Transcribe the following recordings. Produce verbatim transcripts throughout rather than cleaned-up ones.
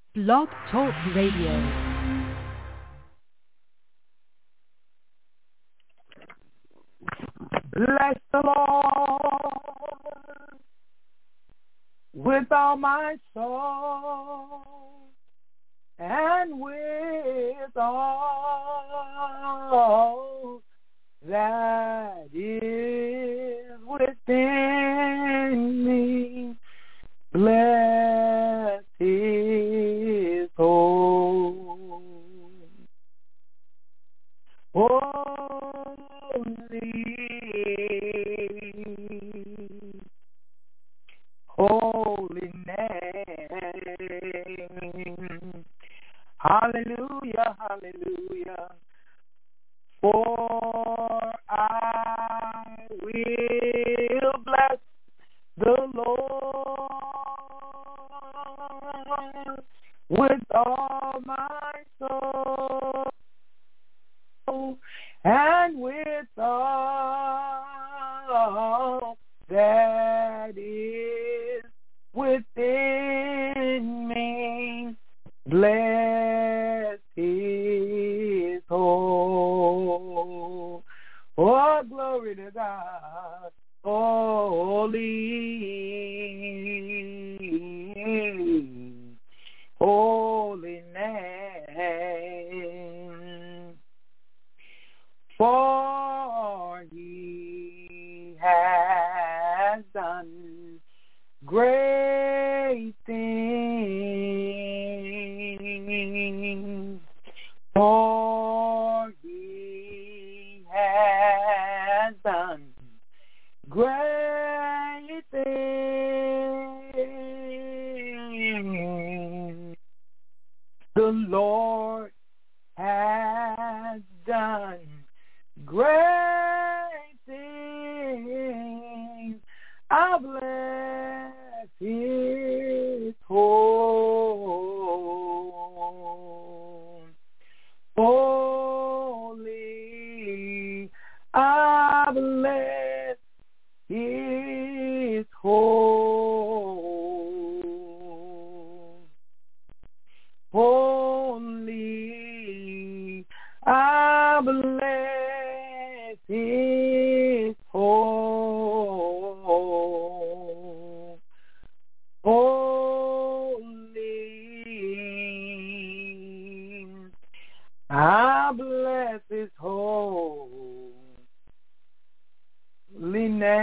Blog Talk Radio. Bless the Lord with all my soul and with all that is within me. Bless his holy, holy name. Hallelujah, hallelujah. For I will bless the Lord with all my soul and with all that is within me. Bless his whole. Oh, glory to God. Holy, holy name. For he has done great things. For he has done great things. The Lord has done great things. I bless his holy. I bless his whole. Holy, I bless his whole. Holy, I bless his holy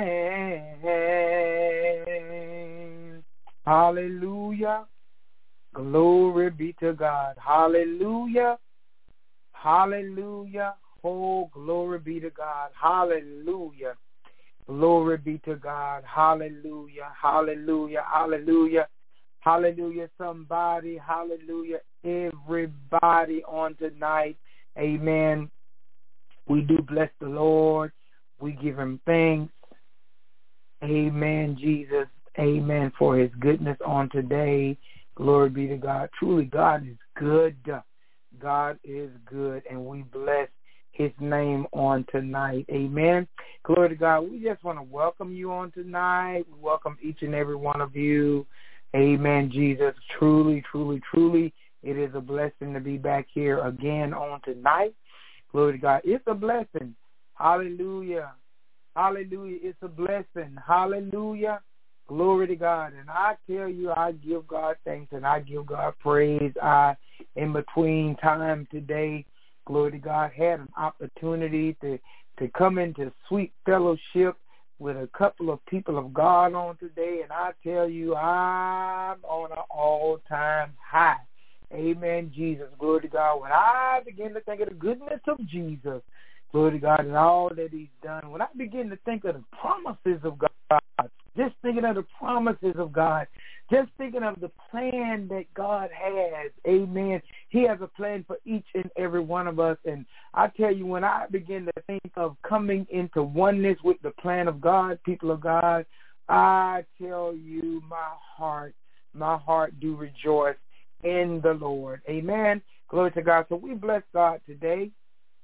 name. Hallelujah. Glory be to God. Hallelujah. Hallelujah. Oh, glory be to God. Hallelujah. Glory be to God. Hallelujah. Hallelujah. Hallelujah. Hallelujah. Somebody. Hallelujah. Everybody on tonight. Amen. We do bless the Lord. We give him thanks. Amen, Jesus. Amen, for his goodness on today. Glory be to God. Truly, God is good. God is good, and we bless his name on tonight. Amen. Glory to God. We just want to welcome you on tonight. We welcome each and every one of you. Amen, Jesus. Truly, truly, truly, it is a blessing to be back here again on tonight. Glory to God. It's a blessing. Hallelujah. Hallelujah. It's a blessing. Hallelujah. Glory to God. And I tell you, I give God thanks and I give God praise. I, in between time today, glory to God, had an opportunity to, to come into sweet fellowship with a couple of people of God on today. And I tell you, I'm on an all-time high. Amen, Jesus. Glory to God. When I begin to think of the goodness of Jesus, glory to God, and all that he's done, when I begin to think of the promises of God, just thinking of the promises of God, just thinking of the plan that God has, amen. He has a plan for each and every one of us. And I tell you, when I begin to think of coming into oneness with the plan of God, people of God, I tell you, my heart, my heart do rejoice in the Lord. Amen. Glory to God. So we bless God today.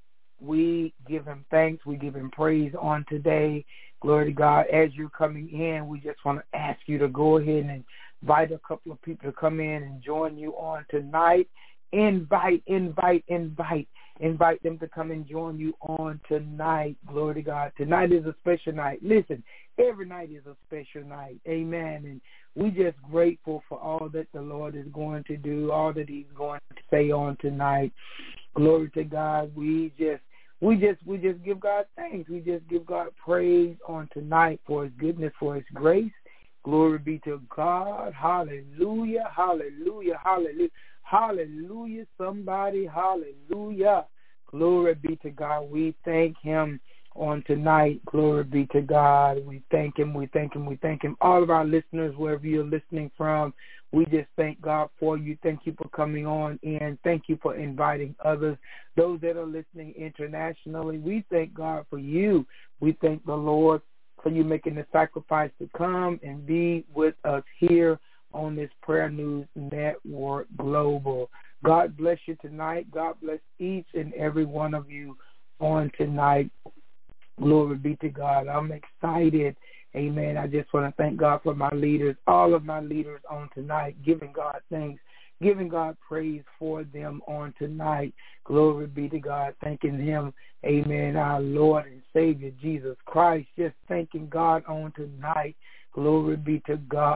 We give him thanks. We give him praise on today. Glory to God. As you're coming in, we just want to ask you to go ahead and invite a couple of people to come in and join you on tonight. Invite, invite, invite. Invite them to come and join you on tonight. Glory to God. Tonight is a special night. Listen, every night is a special night. Amen. And we just grateful for all that the Lord is going to do, all that he's going to say on tonight. Glory to God. We just we just we just give God thanks. We just give God praise on tonight for his goodness, for his grace. Glory be to God. Hallelujah. Hallelujah. Hallelujah. Hallelujah. Somebody. Hallelujah. Glory be to God. We thank him on tonight. Glory be to God. We thank him. We thank him. We thank him. All of our listeners, wherever you're listening from, we just thank God for you. Thank you for coming on in. Thank you for inviting others. Those that are listening internationally, we thank God for you. We thank the Lord for you making the sacrifice to come and be with us here on this Prayer News Network Global. God bless you tonight. God bless each and every one of you on tonight. Glory be to God. I'm excited. Amen. I just want to thank God for my leaders, all of my leaders on tonight, giving God thanks, giving God praise for them on tonight. Glory be to God. Thanking him, amen, our Lord and Savior, Jesus Christ. Just thanking God on tonight. Glory be to God.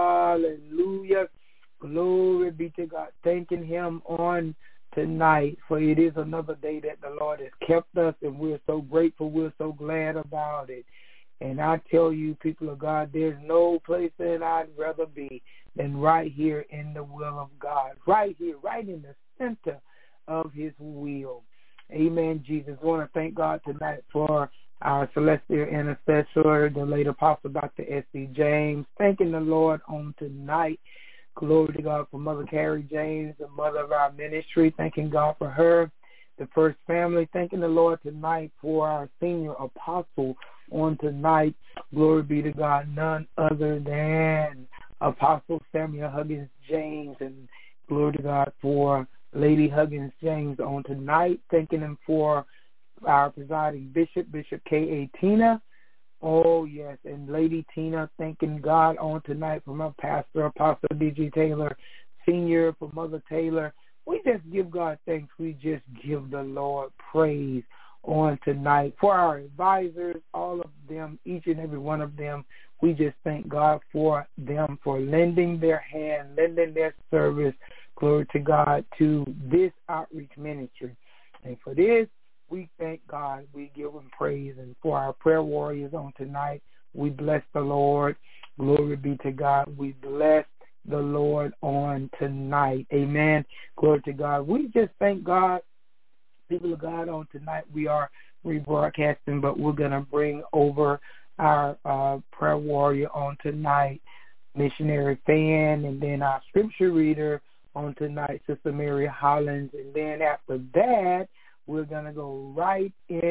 Hallelujah. Glory be to God. Thanking him on tonight, for it is another day that the Lord has kept us, and we're so grateful. We're so glad about it. And I tell you, people of God, there's no place that I'd rather be than right here in the will of God, right here, right in the center of his will. Amen, Jesus. I want to thank God tonight for our celestial intercessor, the late Apostle Doctor S C James. Thanking the Lord on tonight. Glory to God for Mother Carrie James, the mother of our ministry. Thanking God for her, the first family. Thanking the Lord tonight for our senior apostle on tonight. Glory be to God, none other than Apostle Samuel Huggins James. And glory to God for Lady Huggins James on tonight. Thanking him for our presiding bishop, Bishop K A. Tina. Oh, yes, and Lady Tina, thanking God on tonight for my pastor, Apostle D G Taylor Senior, for Mother Taylor. We just give God thanks. We just give the Lord praise on tonight. For our advisors, all of them, each and every one of them, we just thank God for them, for lending their hand, lending their service, glory to God, to this outreach ministry. And for this, we thank God. We give him praise. And for our prayer warriors on tonight, we bless the Lord. Glory be to God. We bless the Lord on tonight. Amen. Glory to God. We just thank God. People of God, on tonight we are rebroadcasting, but we're going to bring over our uh, prayer warrior on tonight, Missionary Fan, and then our scripture reader on tonight, Sister Mary Hollins. And then after that, we're going to go right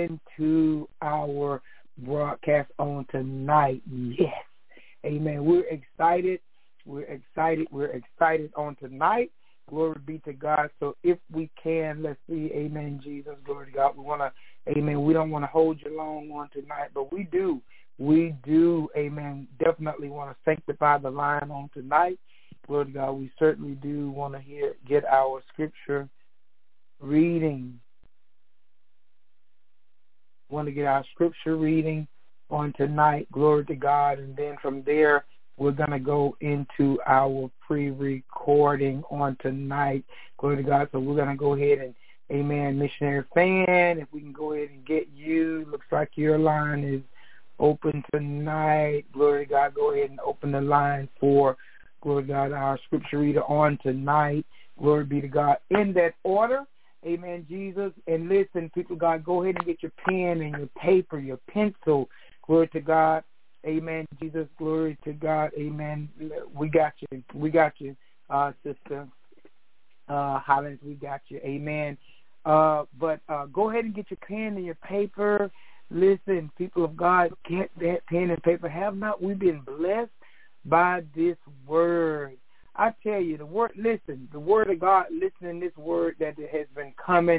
into our broadcast on tonight. Yes. Amen. We're excited. We're excited. We're excited on tonight. Glory be to God. So if we can, let's see. Amen, Jesus. Glory to God. We want to, amen, we don't want to hold you long on tonight, but we do. We do, amen, definitely want to sanctify the line on tonight. Glory to God. We certainly do want to hear, get our scripture reading. Want to get our scripture reading on tonight. Glory to God. And then from there, we're going to go into our pre-recording on tonight. Glory to God. So we're going to go ahead and, amen, Missionary Fan, if we can go ahead and get you. Looks like your line is open tonight. Glory to God. Go ahead and open the line for, glory to God, our scripture reader on tonight. Glory be to God. In that order, amen, Jesus. And listen, people of God, go ahead and get your pen and your paper, your pencil. Glory to God. Amen, Jesus. Glory to God. Amen. We got you. We got you, uh, Sister uh, Hollins. We got you. Amen. Uh, but uh, go ahead and get your pen and your paper. Listen, people of God, get that pen and paper. Have not we been blessed by this word? I tell you, the word, listen, the word of God, listening this word that has been coming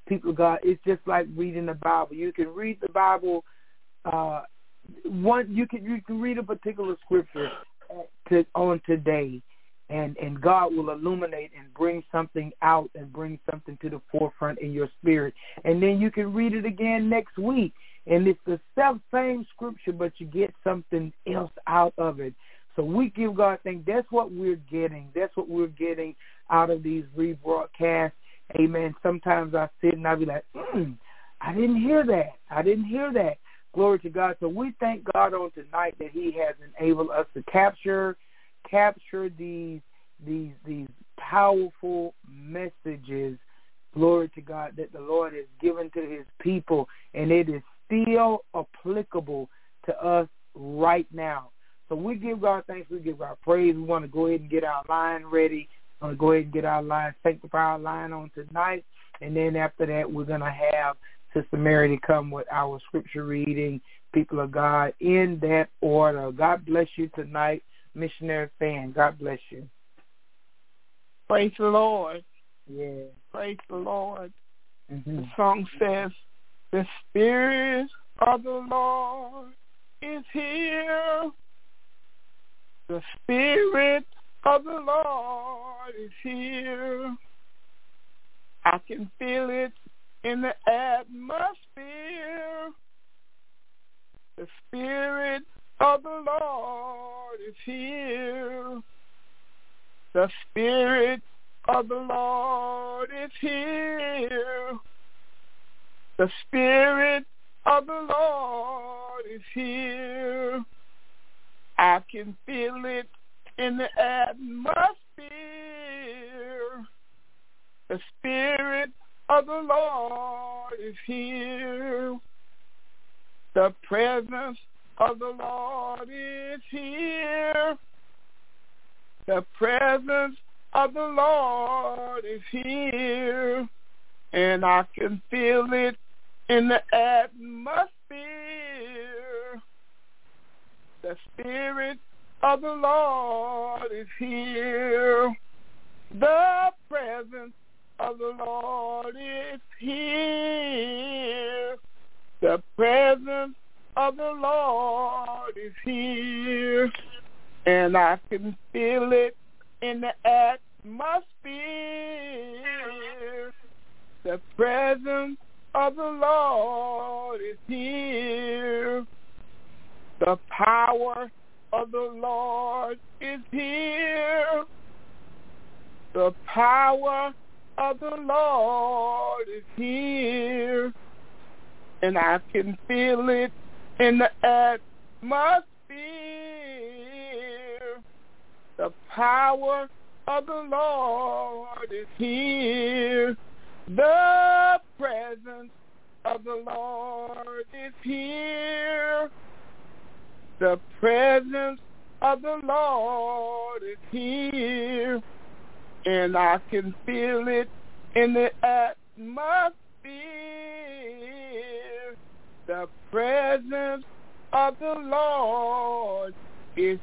people of God, it's just like reading the Bible. You can read the Bible. Uh, one, you can you can read a particular scripture to, on today, and and God will illuminate and bring something out and bring something to the forefront in your spirit. And then you can read it again next week, and it's the self same scripture, but you get something else out of it. So we give God thanks. That's what we're getting. That's what we're getting out of these rebroadcasts. Amen. Sometimes I sit and I be like, mm, I didn't hear that. I didn't hear that. Glory to God. So we thank God on tonight that he has enabled us to capture, capture these, these, these powerful messages, glory to God, that the Lord has given to his people, and it is still applicable to us right now. So we give God thanks. We give God praise. We want to go ahead and get our line ready. We want to go ahead and get our line, sanctify our line on tonight. And then after that, we're going to have Sister Mary to come with our scripture reading, people of God, in that order. God bless you tonight, Missionary Fan. God bless you. Praise the Lord. Yeah. Praise the Lord. Mm-hmm. The song says, the Spirit of the Lord is here. The Spirit of the Lord is here. I can feel it in the atmosphere. The Spirit of the Lord is here. The Spirit of the Lord is here. The Spirit of the Lord is here. I can feel it in the atmosphere. The Spirit of the Lord is here. The presence of the Lord is here. The presence of the Lord is here. And I can feel it in the atmosphere. The Spirit of the Lord is here. The presence of the Lord is here. The presence of the Lord is here. And I can feel it in the atmosphere. The presence of the Lord is here. The power of the Lord is here. The power of the Lord is here. And I can feel it in the atmosphere. The power of the Lord is here. The presence of the Lord is here. The presence of the Lord is here. And I can feel it in the atmosphere. The presence of the Lord is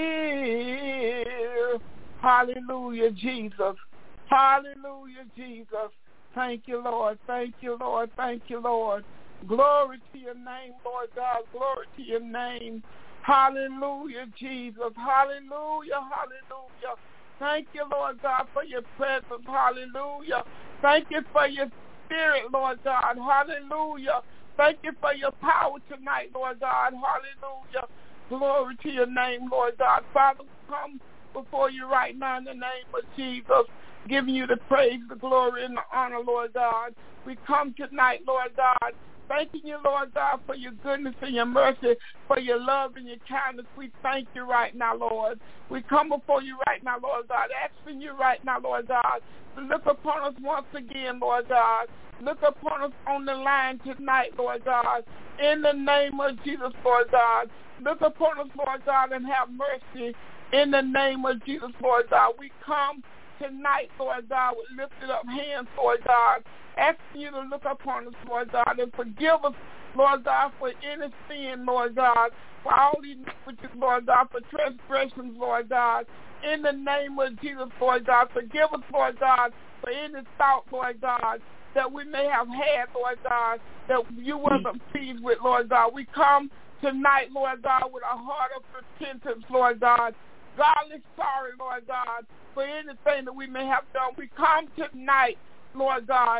here. Hallelujah, Jesus. Hallelujah, Jesus. Thank you, Lord. Thank you, Lord. Thank you, Lord. Glory to your name, Lord God. Glory to your name. Hallelujah, Jesus. Hallelujah, hallelujah. Thank you, Lord God, for your presence. Hallelujah. Thank you for your spirit, Lord God. Hallelujah. Thank you for your power tonight, Lord God. Hallelujah. Glory to your name, Lord God. Father, come before you right now in the name of Jesus, giving you the praise, the glory, and the honor, Lord God. We come tonight, Lord God, thanking you, Lord God, for your goodness and your mercy, for your love and your kindness. We thank you right now, Lord. We come before you right now, Lord God, asking you right now, Lord God, to look upon us once again, Lord God. Look upon us on the line tonight, Lord God. In the name of Jesus, Lord God. Look upon us, Lord God, and have mercy. In the name of Jesus, Lord God. We come tonight, Lord God, with lifted up hands, Lord God, asking you to look upon us, Lord God, and forgive us, Lord God, for any sin, Lord God, for all iniquities, Lord God, for transgressions, Lord God. In the name of Jesus, Lord God, forgive us, Lord God, for any thought, Lord God, that we may have had, Lord God, that you wasn't pleased with, Lord God. We come tonight, Lord God, with a heart of repentance, Lord God. Godly sorry, Lord God, for anything that we may have done. We come tonight, Lord God,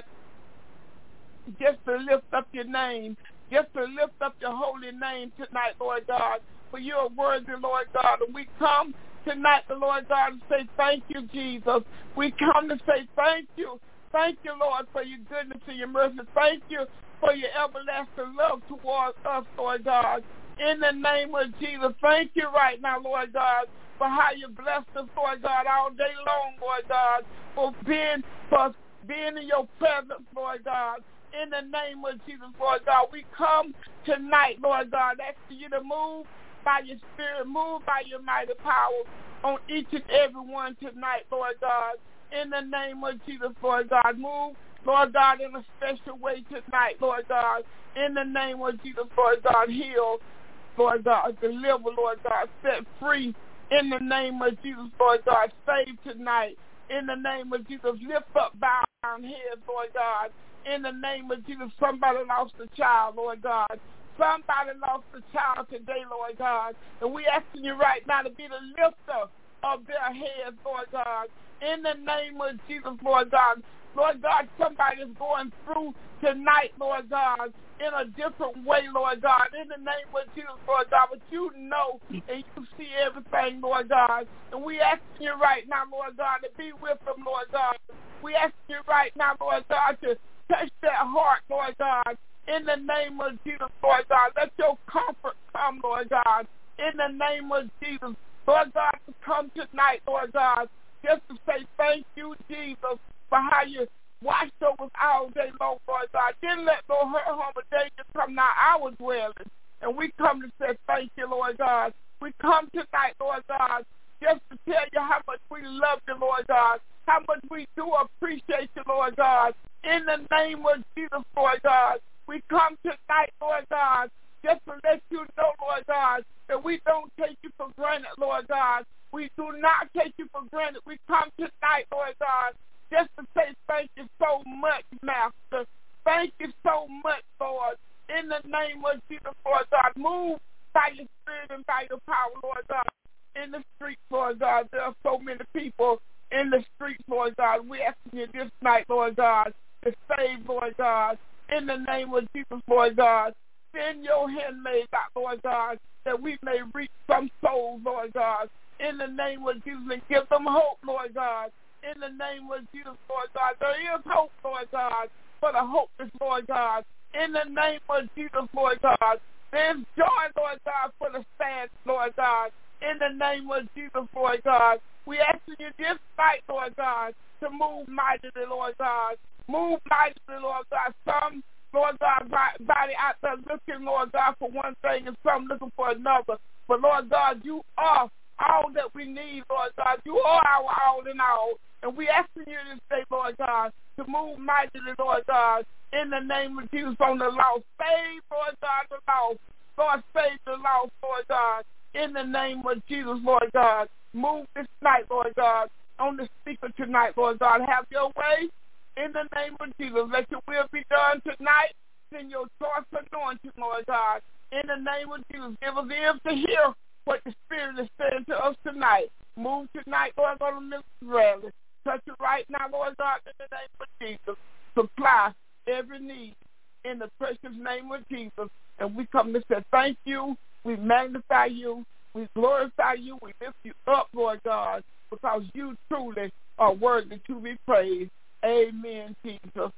just to lift up your name, just to lift up your holy name tonight, Lord God, for you are worthy, Lord God. And we come tonight, the Lord God, to say thank you, Jesus. We come to say thank you. Thank you, Lord, for your goodness and your mercy. Thank you for your everlasting love towards us, Lord God. In the name of Jesus, thank you right now, Lord God, for how you blessed us, Lord God, all day long, Lord God, for being, for being in your presence, Lord God. In the name of Jesus, Lord God, we come tonight, Lord God, asking you to move by your spirit, move by your mighty power on each and every one tonight, Lord God. In the name of Jesus, Lord God, move, Lord God, in a special way tonight, Lord God. In the name of Jesus, Lord God, heal, Lord God, deliver, Lord God, set free. In the name of Jesus, Lord God, save tonight. In the name of Jesus, lift up bowed heads, Lord God. In the name of Jesus, somebody lost a child, Lord God. Somebody lost a child today, Lord God. And we asking you right now to be the lifter of their heads, Lord God. In the name of Jesus, Lord God. Lord God, somebody is going through tonight, Lord God, in a different way, Lord God. In the name of Jesus, Lord God. But you know and you see everything, Lord God. And we asking you right now, Lord God, to be with them, Lord God. We asking you right now, Lord God, to touch their heart, Lord God. In the name of Jesus, Lord God, let your comfort come, Lord God. In the name of Jesus, Lord God, to come tonight, Lord God, just to say thank you, Jesus, for how you watched over us all day long, Lord God. Didn't let no hurt, harm, or danger come now our dwelling. And we come to say thank you, Lord God. We come tonight, Lord God, just to tell you how much we love you, Lord God, how much we do appreciate you, Lord God. In the name of Jesus, Lord God, we come tonight, Lord God, just to let you know, Lord God, that we don't take you for granted, Lord God. We do not take you for granted. We come tonight, Lord God, just to say thank you so much, Master. Thank you so much, Lord. In the name of Jesus, Lord God, move by your spirit and by your power, Lord God. In the streets, Lord God, there are so many people in the streets, Lord God. We asking you this night, Lord God, to save, Lord God. In the name of Jesus, Lord God, send your handmaid out, Lord God, that we may reach some souls, Lord God. In the name of Jesus, and give them hope, Lord God. In the name of Jesus, Lord God, there is hope, Lord God, for the hopeless, Lord God. In the name of Jesus, Lord God, there's joy, Lord God, for the sad, Lord God. In the name of Jesus, Lord God, we ask you this night, Lord God, to move mightily, Lord God. Move mightily, Lord God. Some, Lord God, body out there looking, Lord God, for one thing and some looking for another. But, Lord God, you are all that we need, Lord God. You are our all in all. And we asking you this day, Lord God, to move mightily, Lord God, in the name of Jesus on the lost. Save, Lord God, the lost. Lord, save the lost, Lord God, in the name of Jesus, Lord God. Move this night, Lord God, on the speaker tonight, Lord God. Have your way. In the name of Jesus, let your will be done tonight. In your choice anointing, Lord God. In the name of Jesus, give us ears to hear what the Spirit is saying to us tonight. Move tonight, Lord God, on Mister Bradley. Touch it right now, Lord God, in the name of Jesus. Supply every need in the precious name of Jesus. And we come to say thank you. We magnify you. We glorify you. We lift you up, Lord God, because you truly are worthy to be praised. Amen, Jesus.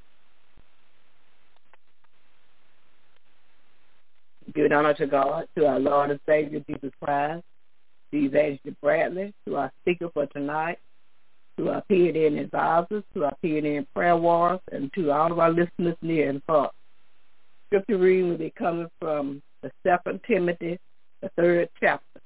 Give honor to God, to our Lord and Savior, Jesus Christ, to Evangelist Bradley, to our speaker for tonight, to our P and N advisors, to our P and N prayer warriors, and to all of our listeners near and far. Scripture reading will be coming from the Second Timothy, the third chapter.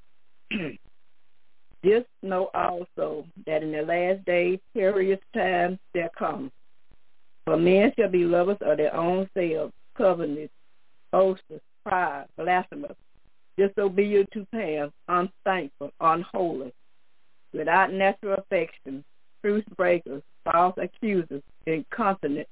This know also that in the last days perilous times shall come. For men shall be lovers of their own selves, covetous, boasters, pride, blasphemous, disobedient to parents, unthankful, unholy, without natural affection, truth breakers, false accusers, incontinent,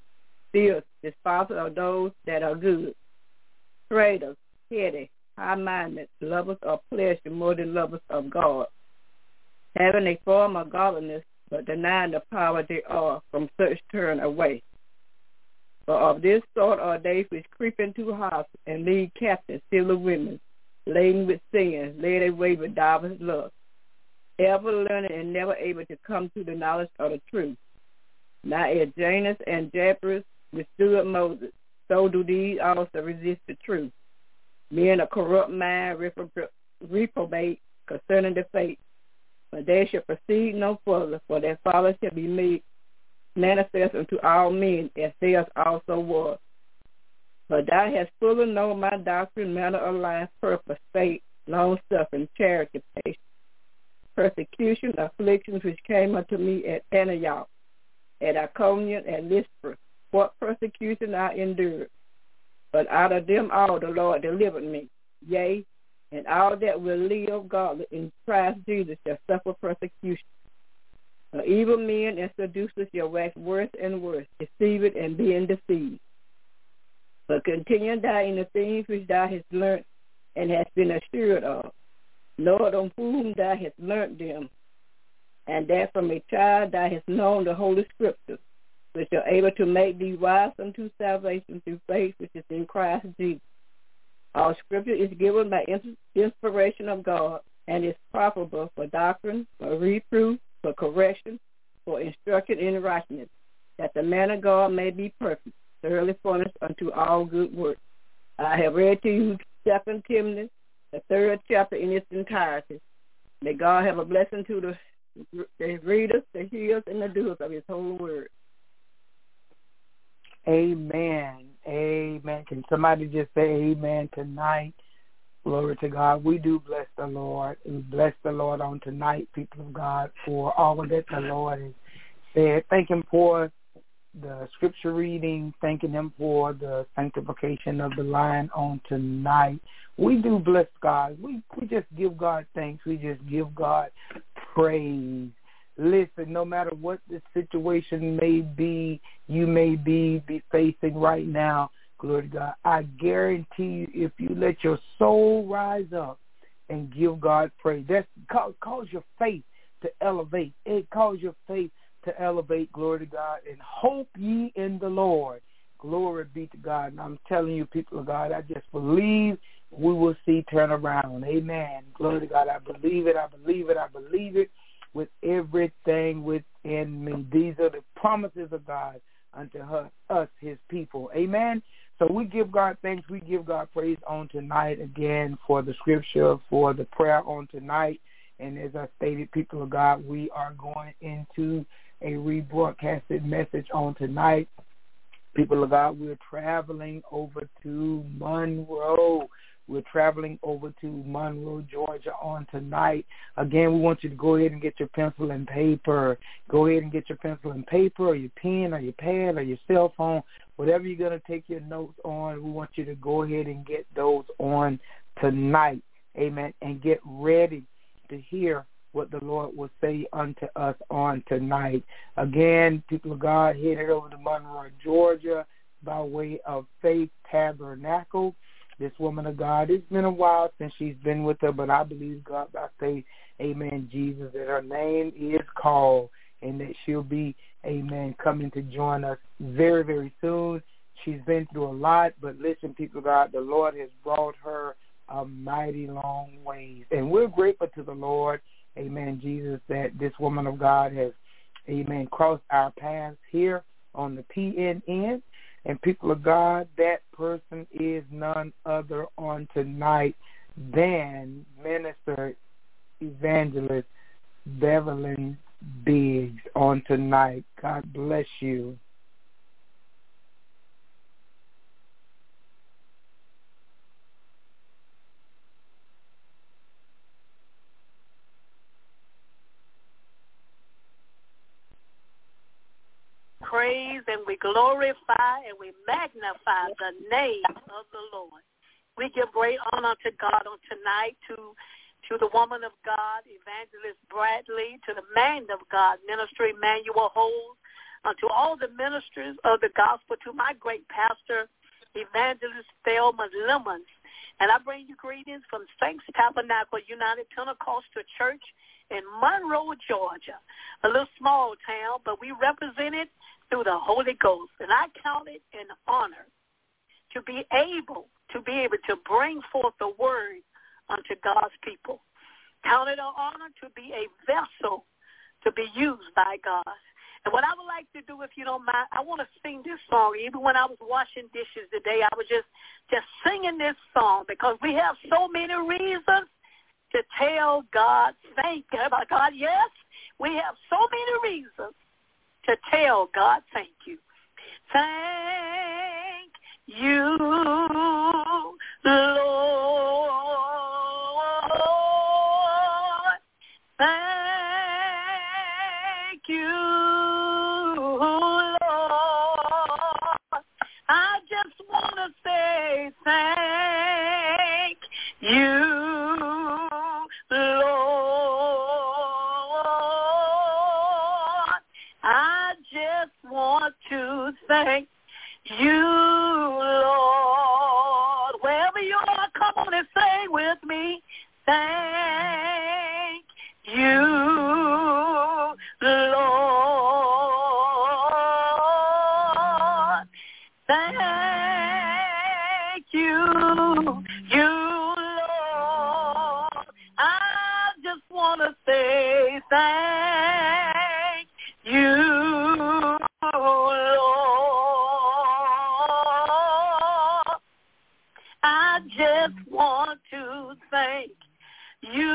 fierce, despisers of those that are good, traitors, heady, high-minded, lovers of pleasure more than lovers of God, having a form of godliness, but denying the power thereof, from such turn away. For of this sort are they which creep into houses and lead captive silly women, laden with sin, led away with divers lusts, ever learning and never able to come to the knowledge of the truth. Now as Janus and Jambres withstood Moses, so do these also resist the truth. Men of corrupt mind reprobate concerning the faith, but they shall proceed no further, for their folly shall be made manifest unto all men, as theirs also was. But thou hast fully known my doctrine, manner of life, purpose, faith, long-suffering, charity, patience, persecution, afflictions which came unto me at Antioch, at Iconium, and Lystra, what persecution I endured. But out of them all the Lord delivered me. Yea, and all that will live godly in Christ Jesus shall suffer persecution. For evil men and seducers shall wax worse and worse, deceived and being deceived. But continue thou in the things which thou hast learnt and hast been assured of, Lord, on whom thou hast learnt them, and that from a child thou hast known the Holy Scriptures, which are able to make thee wise unto salvation through faith which is in Christ Jesus. All Scripture is given by inspiration of God, and is profitable for doctrine, for reproof, for correction, for instruction in righteousness, that the man of God may be perfect, thoroughly furnished unto all good works. I have read to you Second Timothy, the third chapter in its entirety. May God have a blessing to the, the readers, the hearers, and the doers of his holy word. Amen. Amen. Can somebody just say amen tonight? Glory to God. We do bless the Lord. We bless the Lord on tonight, people of God, for all that the Lord has said. Thank him for the scripture reading, thanking him for the sanctification of the line on tonight. We do bless God. We, we just give God thanks. We just give God praise. Listen, no matter what the situation may be, you may be, be facing right now, glory to God, I guarantee you, if you let your soul rise up and give God praise, that's cause, cause your faith to elevate. It calls your faith to elevate, glory to God, and hope ye in the Lord. Glory be to God. And I'm telling you, people of God, I just believe we will see turnaround. Amen. Glory to God. I believe it. I believe it. I believe it with everything within me. These are the promises of God unto her, us, his people. Amen. So we give God thanks. We give God praise on tonight again for the scripture, for the prayer on tonight. And as I stated, people of God, we are going into a rebroadcasted message on tonight. People of God, we're traveling over to Monroe. We're traveling over to Monroe, Georgia on tonight. Again, we want you to go ahead and get your pencil and paper. Go ahead and get your pencil and paper or your pen or your pad or your cell phone, whatever you're going to take your notes on. We want you to go ahead and get those on tonight. Amen. And get ready to hear what the Lord will say unto us on tonight. Again, people of God, headed over to Monroe, Georgia by way of Faith Tabernacle. This woman of God, it's been a while since she's been with her, but I believe God by faith, amen, Jesus, that her name is called and that she'll be, amen, coming to join us very, very soon. She's been through a lot, but listen, people of God, the Lord has brought her a mighty long ways. And we're grateful to the Lord, amen, Jesus, that this woman of God has, amen, crossed our paths here on the P N N. And people of God, that person is none other on tonight than Minister Evangelist Beverly Biggs on tonight. God bless you. Praise and we glorify and we magnify the name of the Lord. We give great honor to God on tonight, to to the woman of God, Evangelist Bradley, to the man of God, Minister Emmanuel Holmes, uh, to all the ministers of the gospel, to my great pastor, Evangelist Thelma Lemons. And I bring you greetings from Saints Tabernacle United Pentecostal Church in Monroe, Georgia, a little small town, but we represent it through the Holy Ghost. And I count it an honor to be able to be able to bring forth the word unto God's people. Count it an honor to be a vessel to be used by God. And what I would like to do, if you don't mind, I want to sing this song. Even when I was washing dishes today, I was just, just singing this song because we have so many reasons to tell God thank you. God, yes, we have so many reasons to tell God thank you. Thank you, Lord. Thank you, Lord. I just want to say thank you, Lord. I just want to thank you, Lord. Wherever you are, come on and sing with me. Thank you, Lord. Thank you, you, Lord. I just want to say thank you, Lord. I just want to thank you,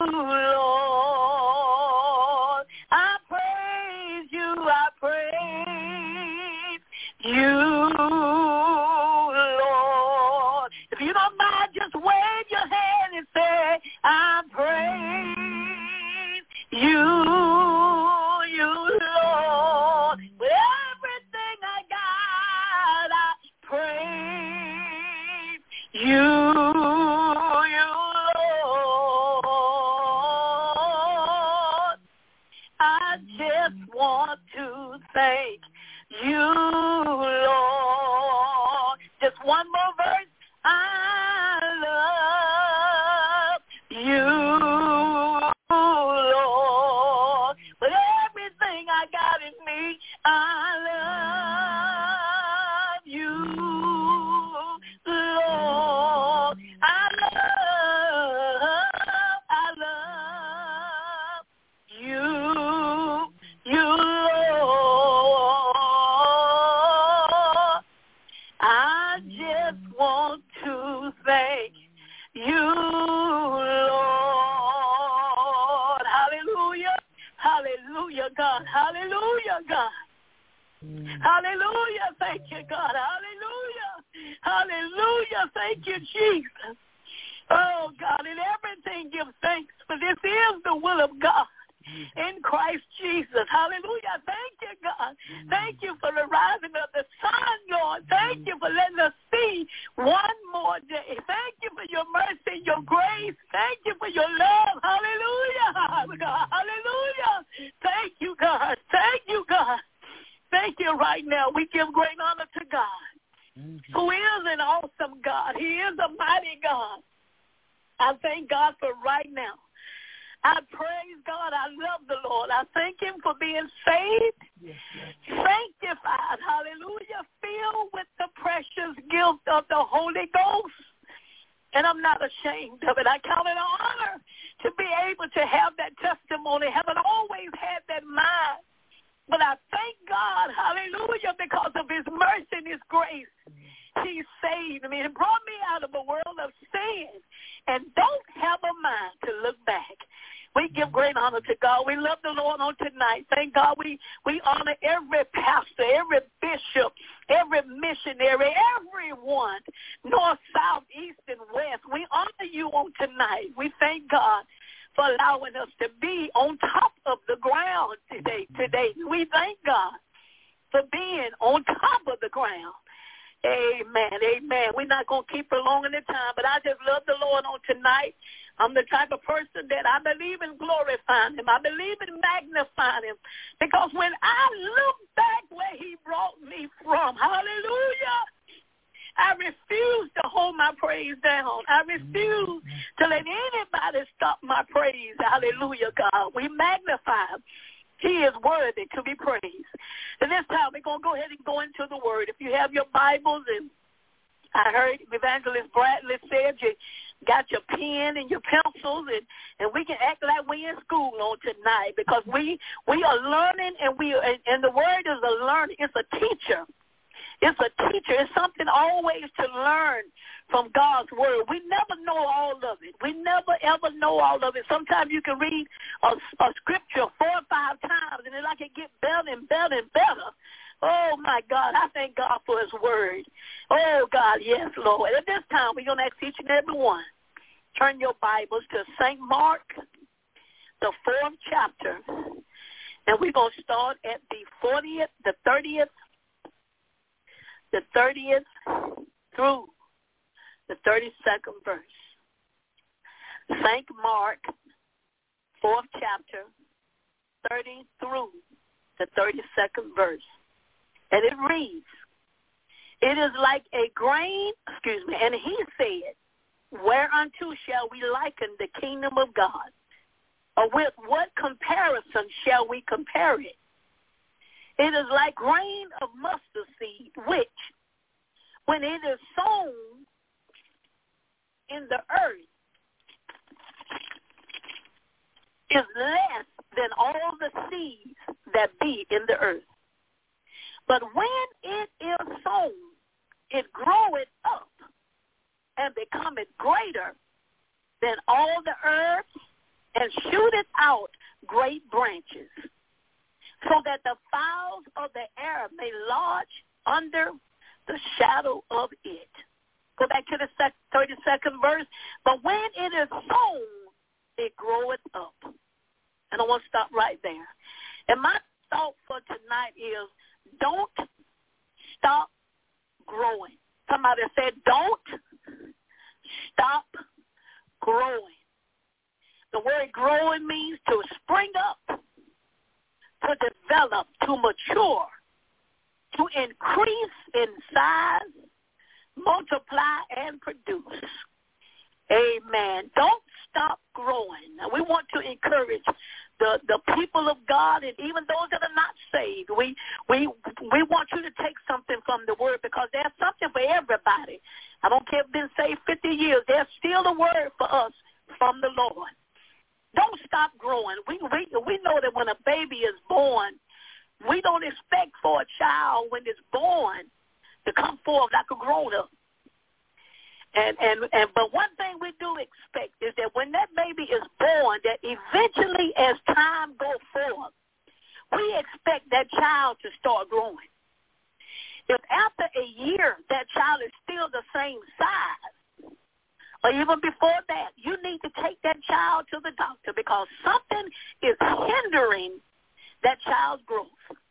Lord. I praise you, I praise you, Lord. If you don't mind, just wave your hand and say, I praise you, you, Lord. With everything I got, I praise you, you, Lord. I just want to thank you, Lord. Just one more verse. I love you, Lord. With everything I got in me, I love you, Lord. I love, I love you, you, Lord. I just want to thank you, Lord. Hallelujah. Hallelujah, God. Hallelujah, God. Mm. Hallelujah. Thank you, God. Hallelujah. Hallelujah. Thank you, Jesus. Oh, God, in everything give thanks, for this is the will of God in Christ Jesus. Hallelujah. Thank you, God. Thank you for the rising of the sun, Lord. Thank you for letting us see one more day. Thank you for your mercy, your grace. Thank you for your love. Hallelujah. God. Hallelujah. Thank you, God. Thank you, God. Thank you right now. We give great honor to God, mm-hmm. who is an awesome God. He is a mighty God. I thank God for right now. I praise God. I love the Lord. I thank him for being saved, yes, yes. sanctified, hallelujah, filled with the precious gift of the Holy Ghost. And I'm not ashamed of it. I count it an honor to be able to have that testimony. Haven't always had that mind. But I thank God, hallelujah, because of his mercy and his grace. He saved me and brought me out of a world of sin and don't have a mind to look back. We give great honor to God. We love the Lord on tonight. Thank God we, we honor every pastor, every bishop, every missionary, everyone, north, south, east, and west. We honor you on tonight. We thank God for allowing us to be on top of the ground today. Today, we thank God for being on top of the ground. Amen, amen. We're not going to keep prolonging the time, but I just love the Lord on tonight. I'm the type of person that I believe in glorifying him. I believe in magnifying him. Because when I look back praise down. I refuse to let anybody stop my praise. Hallelujah, God. We magnify him. He is worthy to be praised. And this time we're going to go ahead and go into the word. If you have your Bibles, and I heard Evangelist Bradley said you got your pen and your pencils, and, and we can act like we're in school on tonight, because we we are learning, and we and, and the word is a learner. It's a teacher. It's a teacher. It's something always to learn from God's word. We never know all of it. We never, ever know all of it. Sometimes you can read a, a scripture four or five times, and it's like it gets better and better and better. Oh, my God, I thank God for his word. Oh, God, yes, Lord. At this time, we're going to ask each and every one, turn your Bibles to Saint Mark, the fourth chapter, and we're going to start at the fortieth, the thirtieth, the thirtieth through the thirty-second verse. Saint Mark, fourth chapter, thirty through the thirty-second verse. And it reads, it is like a grain, excuse me, and he said, whereunto shall we liken the kingdom of God? Or with what comparison shall we compare it? It is like grain of mustard seed, which, when it is sown in the earth, is less than all the seeds that be in the earth. But when it is sown, it groweth up and becometh greater than all the herbs, and shooteth out great branches, so that the fowls of the air may lodge under the shadow of it. Go back to the thirty-second verse. But when it is sown, it groweth up. And I want to stop right there. And my thought for tonight is, don't stop growing. Somebody said, don't stop growing. The word growing means to spring up, to develop, to mature, to increase in size, multiply, and produce. Amen. Don't stop growing. Now, we want to encourage the, the people of God, and even those that are not saved. We we we want you to take something from the word, because there's something for everybody. I don't care if you've been saved fifty years. There's still a word for us from the Lord. Don't stop growing. We, we, we know that when a baby is born, we don't expect for a child when it's born to come forth like a grown-up. And, and, and but one thing we do expect is that when that baby is born, that eventually as time goes forward, we expect that child to start growing. If after a year that child is still the same size, or even before that, you need to take that child to the doctor, because something is hindering that child's growth.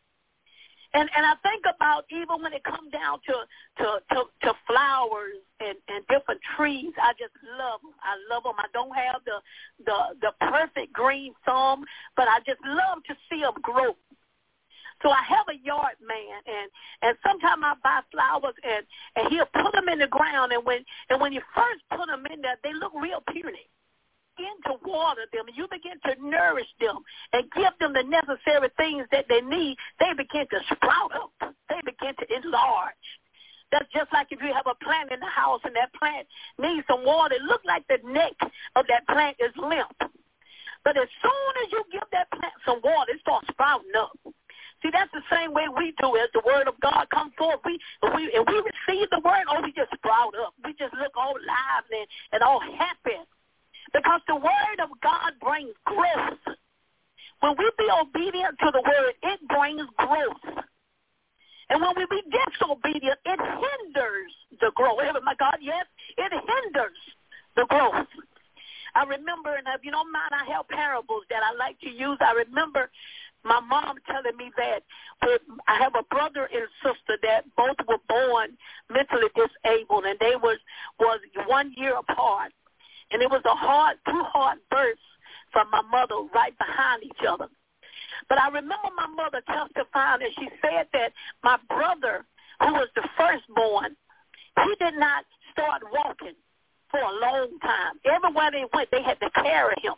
And and I think about even when it comes down to, to, to, to flowers and, and different trees, I just love them. I love them. I don't have the, the, the perfect green thumb, but I just love to see them grow. So I have a yard man, and, and sometimes I buy flowers, and, and he'll put them in the ground, and when and when you first put them in there, they look real puny. Begin to water them, and you begin to nourish them and give them the necessary things that they need. They begin to sprout up. They begin to enlarge. That's just like if you have a plant in the house, and that plant needs some water. It looks like the neck of that plant is limp. But as soon as you give that plant some water, it starts sprouting up. See, that's the same way we do as the word of God come forth. We, we, and we receive the word, oh, we just sprout up. We just look all lively and, and all happy. Because the word of God brings growth. When we be obedient to the word, it brings growth. And when we be disobedient, it hinders the growth. Oh, my God, yes, it hinders the growth. I remember, and if you don't mind, I have parables that I like to use. I remember my mom telling me that I have a brother and sister that both were born mentally disabled, and they was was one year apart. And it was a hard, two hard births from my mother right behind each other. But I remember my mother testifying, and she said that my brother, who was the firstborn, he did not start walking for a long time. Everywhere they went, they had to carry him.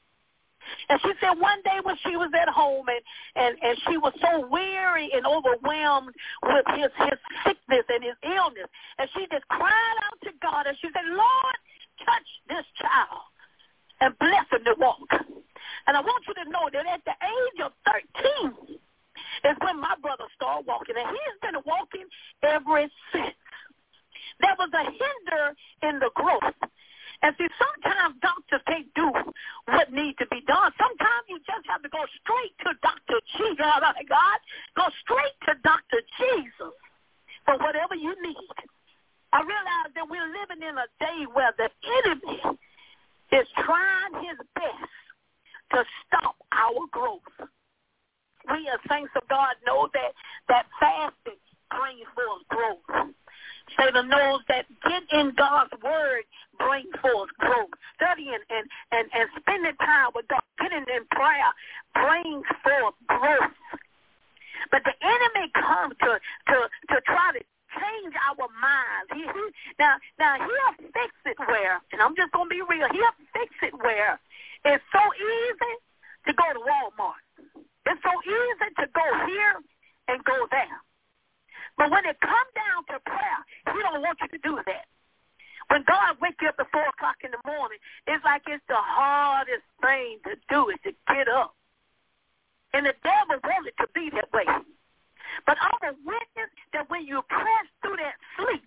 And she said one day when she was at home and, and, and she was so weary and overwhelmed with his, his sickness and his illness, and she just cried out to God, and she said, Lord, touch this child and bless him to walk. And I want you to know that at the age of thirteen is when my brother started walking, and he's been walking ever since. There was a hinder in the growth. And see, sometimes doctors can't do what needs to be done. Sometimes you just have to go straight to Doctor Jesus. God, go straight to Doctor Jesus for whatever you need. I realize that we're living in a day where the enemy is trying his best to stop our growth. We as saints of God know that, that fasting brings forth growth. Satan knows that get in God's word brings forth growth. Studying and, and, and spending time with God, getting in prayer brings forth growth. But the enemy comes to, to, to try to change our minds. He, he, now, now, he'll fix it where, and I'm just going to be real, he'll fix it where it's so easy to go to Walmart. It's so easy to go here and go there. But when it comes down to prayer, he don't want you to do that. When God wakes you up at four o'clock in the morning, it's like it's the hardest thing to do is to get up. And the devil wants it to be that way. But I'm a witness that when you press through that sleep,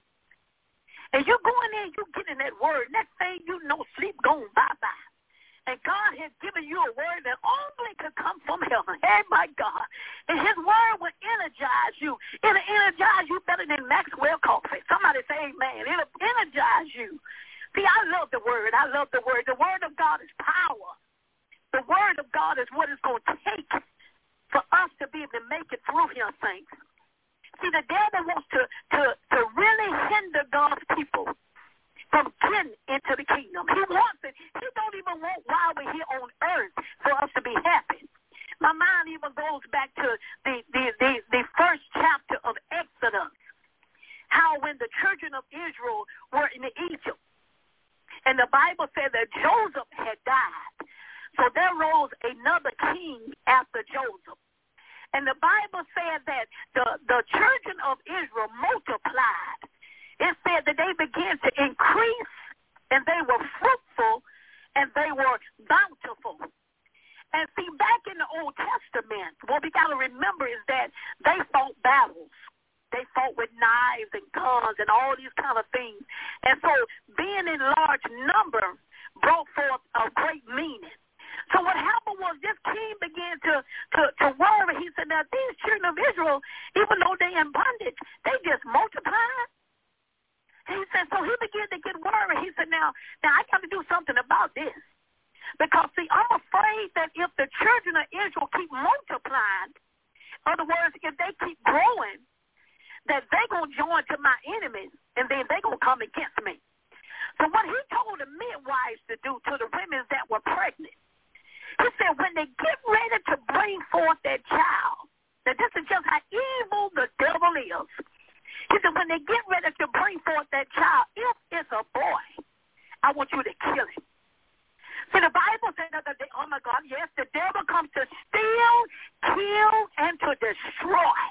and you go in there and you get in that word, next thing you know, sleep gone bye-bye. And God has given you a word that only could come from heaven. Hey, my God. And his word will energize you. It'll energize you better than Maxwell coffee. Somebody say amen. It'll energize you. See, I love the word. I love the word. The word of God is power. The word of God is what it's going to take for us to be able to make it through here, saints. See, the devil wants to, to, to really hinder God's people from getting into the kingdom. He wants it. He don't even want while we're here on earth for us to be happy. My mind even goes back to the, the, the, the first chapter of Exodus, how when the children of Israel were in Egypt, and the Bible said that Joseph had died. So there rose another king after Joseph. And the Bible said that the, the children of Israel multiplied. It said that they began to increase, and they were fruitful, and they were bountiful. And see, back in the Old Testament, what we got to remember is that they fought battles. They fought with knives and guns and all these kind of things. And so being in large number brought forth a great meaning. So what happened was this king began to, to, to worry. He said, now these children of Israel, even though they're in bondage, they just multiplied. He said, so he began to get worried. He said, now, now I got to do something about this. Because, see, I'm afraid that if the children of Israel keep multiplying, in other words, if they keep growing, that they're going to join to my enemies, and then they're going to come against me. So what he told the midwives to do to the women that were pregnant, he said, when they get ready to bring forth that child, now this is just how evil the devil is. He said, when they get ready to bring forth that child, if it's a boy, I want you to kill him. See, the Bible said that, the, oh, my God, yes, the devil comes to steal, kill, and to destroy.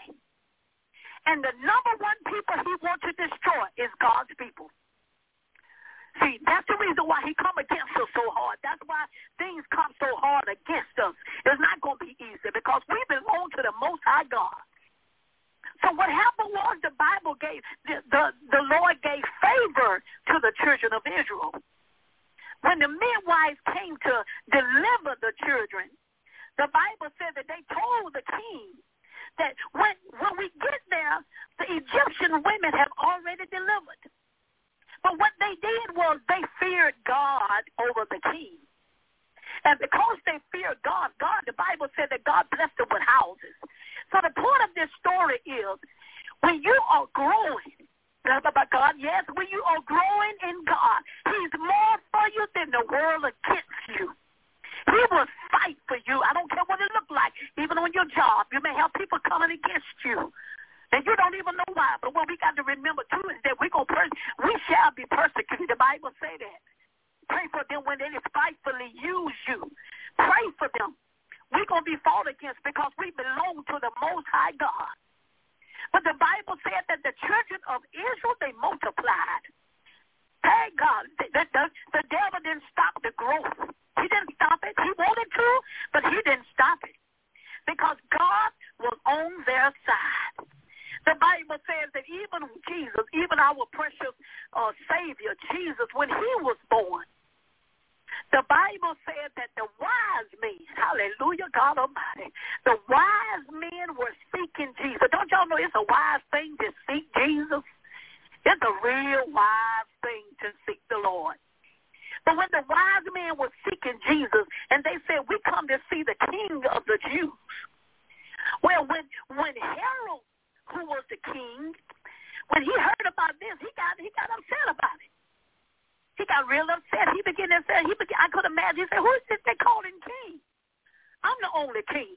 And the number one people he wants to destroy is God's people. See, that's the reason why he come against us so hard. That's why things come so hard against us. It's not going to be easy because we belong to the Most High God. So what happened was the Bible gave, the, the, the Lord gave favor to the children of Israel. When the midwives came to deliver the children, the Bible said that they told the king that when, when we get there, the Egyptian women have already delivered. But what they did was they feared God over the king. And because they feared God, God, the Bible said that God blessed them with houses. So the point of this story is when you are growing, God, yes, when you are growing in God, he's more for you than the world against you. He will fight for you. I don't care what it looks like. Even on your job, you may have people coming against you. And you don't even know why. But what we got to remember, too, is that we, gonna pers- we shall be persecuted. The Bible say that. Pray for them when they despitefully use you. Pray for them. We're going to be fought against because we belong to the Most High God. But the Bible said that the children of Israel, they multiplied. Thank God. The, the, the, the devil didn't stop the growth. He didn't stop it. He wanted to, but he didn't stop it because God was on their side. The Bible says that even Jesus, even our precious uh, Savior, Jesus, when he was born, the Bible said that the wise men, hallelujah, God Almighty, the wise men were seeking Jesus. Don't y'all know it's a wise thing to seek Jesus? It's a real wise thing to seek the Lord. But when the wise men were seeking Jesus, and they said, we come to see the King of the Jews. Well, when when Herod, who was the king, when he heard about this, he got he got upset about it. He got real upset. He began to say, he began, I could imagine, he said, who is this they calling king? I'm the only king.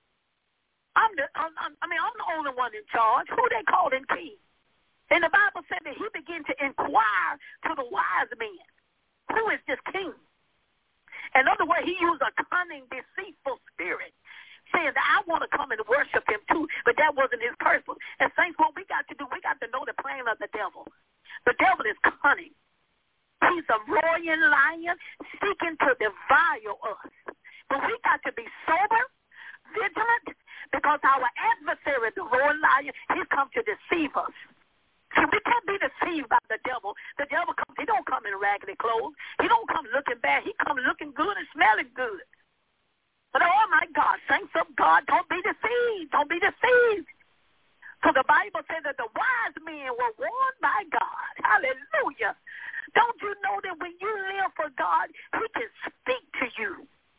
I'm the, I'm, I'm, I mean, I'm the only one in charge. Who they calling king? And the Bible said that he began to inquire to the wise men, who is this king? In other words, he used a cunning, deceitful spirit, saying that I want to come and worship him too, but that wasn't his purpose. And saints, what we got to do, we got to know the plan of the devil. The devil is cunning. He's a roaring lion seeking to devour us. But we got to be sober, vigilant, because our adversary, the roaring lion, he's come to deceive us. See, we can't be deceived by the devil. The devil comes, he don't come in raggedy clothes. He don't come looking bad. He comes looking good and smelling good. But oh my God, saints of God, don't be deceived. Don't be deceived. So the Bible said that the wise men were warned by God. Hallelujah. Don't you know that when you live for God, he can speak to you.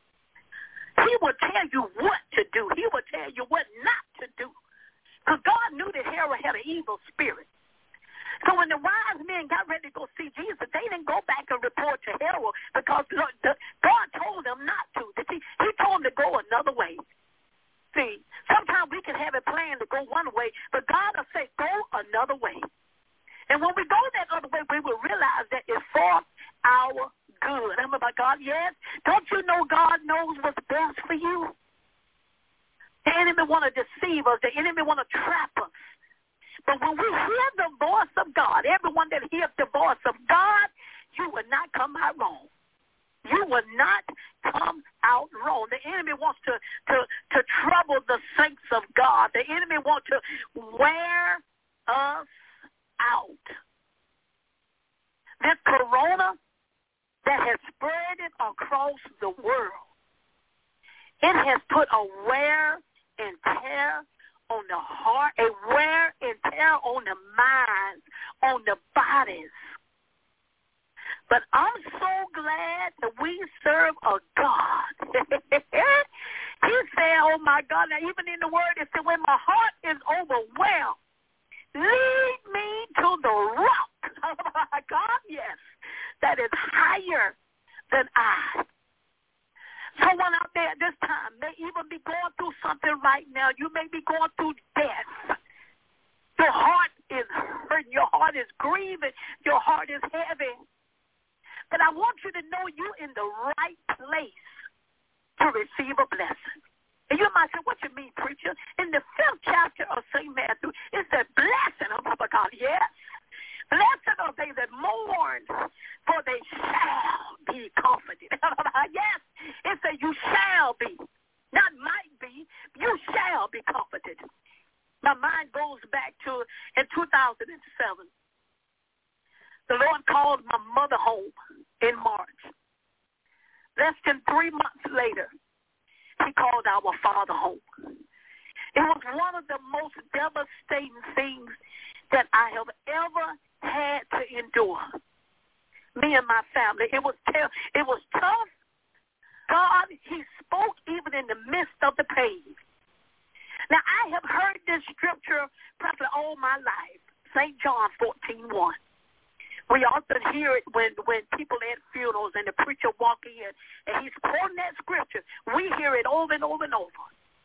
He will tell you what to do. He will tell you what not to do. Because God knew that Herod had an evil spirit. So when the wise men got ready to go see Jesus, they didn't go back and report to Herod because look, the, God told them not to. See, he told them to go another way. See, sometimes we can have a plan to go one way, but God will say, go another way. And when we go that other way, we will realize that it's for our good. I'm about God, yes. Don't you know God knows what's best for you? The enemy want to deceive us. The enemy want to trap us. But when we hear the voice of God, everyone that hears the voice of God, you will not come out wrong. You will not come out wrong. The enemy wants to, to, to trouble the saints of God. The enemy wants to wear us out. This corona that has spread it across the world, it has put a wear and tear on the heart, a wear and tear on the minds, on the bodies. But I'm so glad that we serve a God. He said, oh my God, now even in the word it said, when my heart is overwhelmed, lead me to the rock, oh my God, yes, that is higher than I. Someone out there at this time may even be going through something right now. You may be going through death. Your heart is hurting. Your heart is grieving. Your heart is heavy. But I want you to know you're in the right place to receive a blessing. And you might say, what you mean, preacher? In the fifth chapter of Saint Matthew, it said, blessing of Papa God. Yes. Blessed are they that mourn, for they shall be comforted. Yes, it said you shall be, not might be, you shall be comforted. My mind goes back to in two thousand seven. The Lord called my mother home in March. Less than three months later, he called our father home. It was one of the most devastating things that I have ever had to endure. Me and my family. It was ter- it was tough. God, he spoke even in the midst of the pain. Now, I have heard this scripture probably all my life, Saint John fourteen one. We often hear it when, when people at funerals and the preacher walk in and he's quoting that scripture. We hear it over and over and over.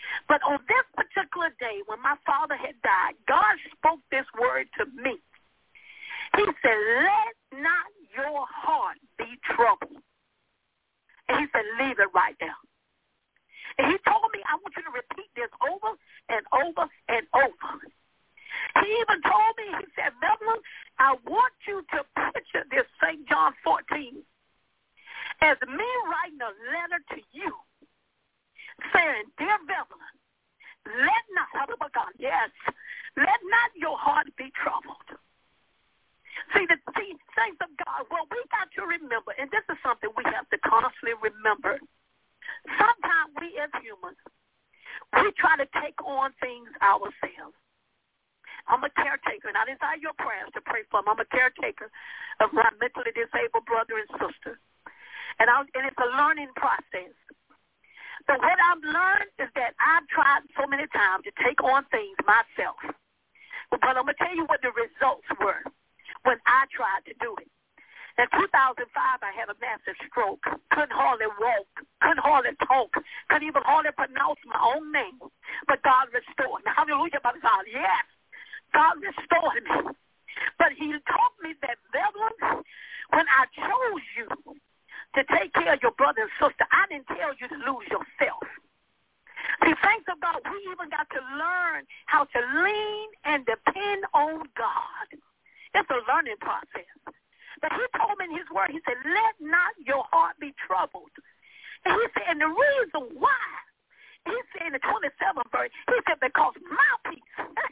But on this particular day, when my father had died, God spoke this word to me. He said, let not your heart be troubled. And he said, leave it right there. And he told me, I want you to repeat this over and over and over. He even told me, he said, Beverly, I want you to picture this Saint John fourteen as me writing a letter to you saying, dear Beverly, let not, God, yes, let not your heart be troubled. See, the see, saints of God, what we got to remember, and this is something we have to constantly remember, sometimes we as humans, we try to take on things ourselves. I'm a caretaker, and I desire your prayers to pray for them. I'm a caretaker of my mentally disabled brother and sister, and, I, and it's a learning process. But what I've learned is that I've tried so many times to take on things myself. But I'm going to tell you what the results were when I tried to do it. In two thousand five, I had a massive stroke. Couldn't hardly walk. Couldn't hardly talk. Couldn't even hardly pronounce my own name. But God restored me. Hallelujah, by God. Yes, God restored me. But he told me that, Beverly, when I chose you to take care of your brother and sister, I didn't tell you to lose yourself. See, thanks to God, we even got to learn how to lean and depend on God. It's a learning process. But he told me in his word, he said, let not your heart be troubled. And he said, and the reason why, he said in the twenty-seventh verse, he said, because my peace,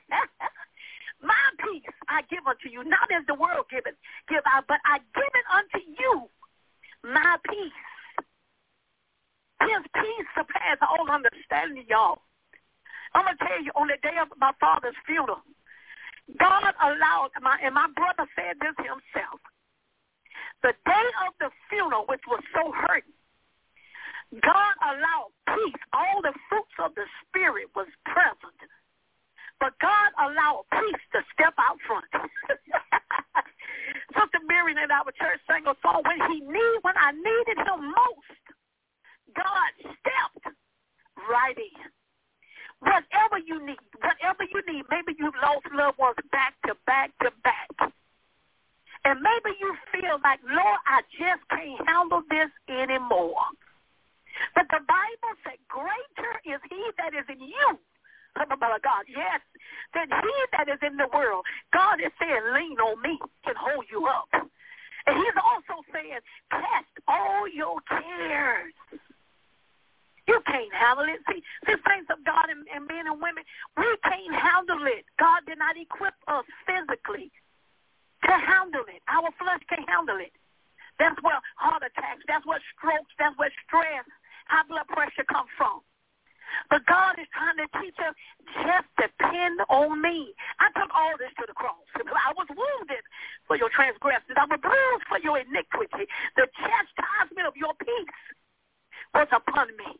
my peace I give unto you, not as the world give it, give out, but I give it unto you, my peace. His peace surpasses all understanding, y'all. I'm going to tell you, on the day of my father's funeral, God allowed, my, and my brother said this himself, the day of the funeral, which was so hurting, God allowed peace. All the fruits of the Spirit was present. But God allowed peace to step out front. Sister Miriam in our church sang a song, when he need, when I needed him most, God stepped right in. Whatever you need, whatever you need, maybe you've lost loved ones back to back to back. And maybe you feel like, Lord, I just can't handle this anymore. But the Bible said, greater is he that is in you, God, yes, than he that is in the world. God is saying, lean on me, can hold you up. And he's also saying, cast all your cares. You can't handle it. See, see, saints of God and, and men and women, we can't handle it. God did not equip us physically to handle it. Our flesh can't handle it. That's where heart attacks, that's where strokes, that's where stress, high blood pressure come from. But God is trying to teach us, just depend on me. I took all this to the cross. I was wounded for your transgressions. I was bruised for your iniquity. The chastisement of your peace was upon me.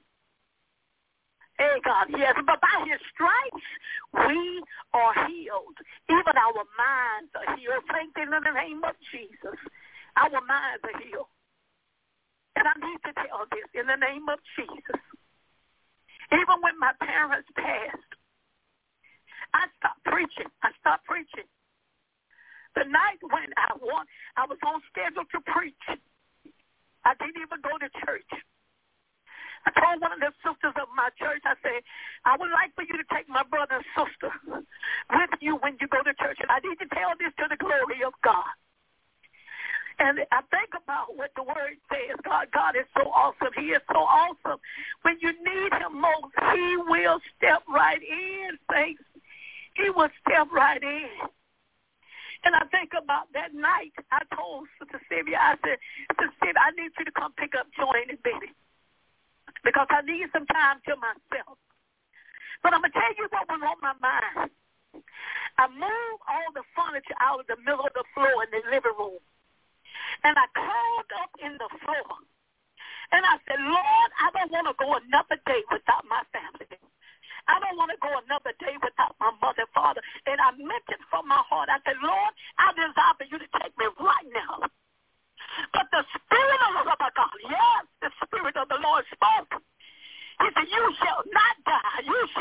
Hey, God, yes, but by his stripes, we are healed. Even our minds are healed. Thank you in the name of Jesus. Our minds are healed. And I need to tell this in the name of Jesus. Even when my parents passed, I stopped preaching. I stopped preaching. The night when I, want, I was on schedule to preach, I didn't even go to church. I told one of the sisters of my church, I said, I would like for you to take my brother and sister with you when you go to church. And I need to tell this to the glory of God. And I think about what the word says. God, God is so awesome. He is so awesome. When you need him most, he will step right in, saints. He will step right in. And I think about that night, I told Sister Sylvia, I said, Sister Sylvia, I need you to come pick up Joy and Betty, because I need some time to myself. But I'm going to tell you what was on my mind. I moved all the furniture out of the middle of the floor in the living room. And I crawled up in the floor. And I said, Lord, I don't want to go another day without my family. I don't want to go another day without my mother and father. And I meant it from my heart. I said, Lord, I desire for you to take me right now. But the Spirit of the God, yes, the Spirit of the Lord spoke. He said, you shall not die. You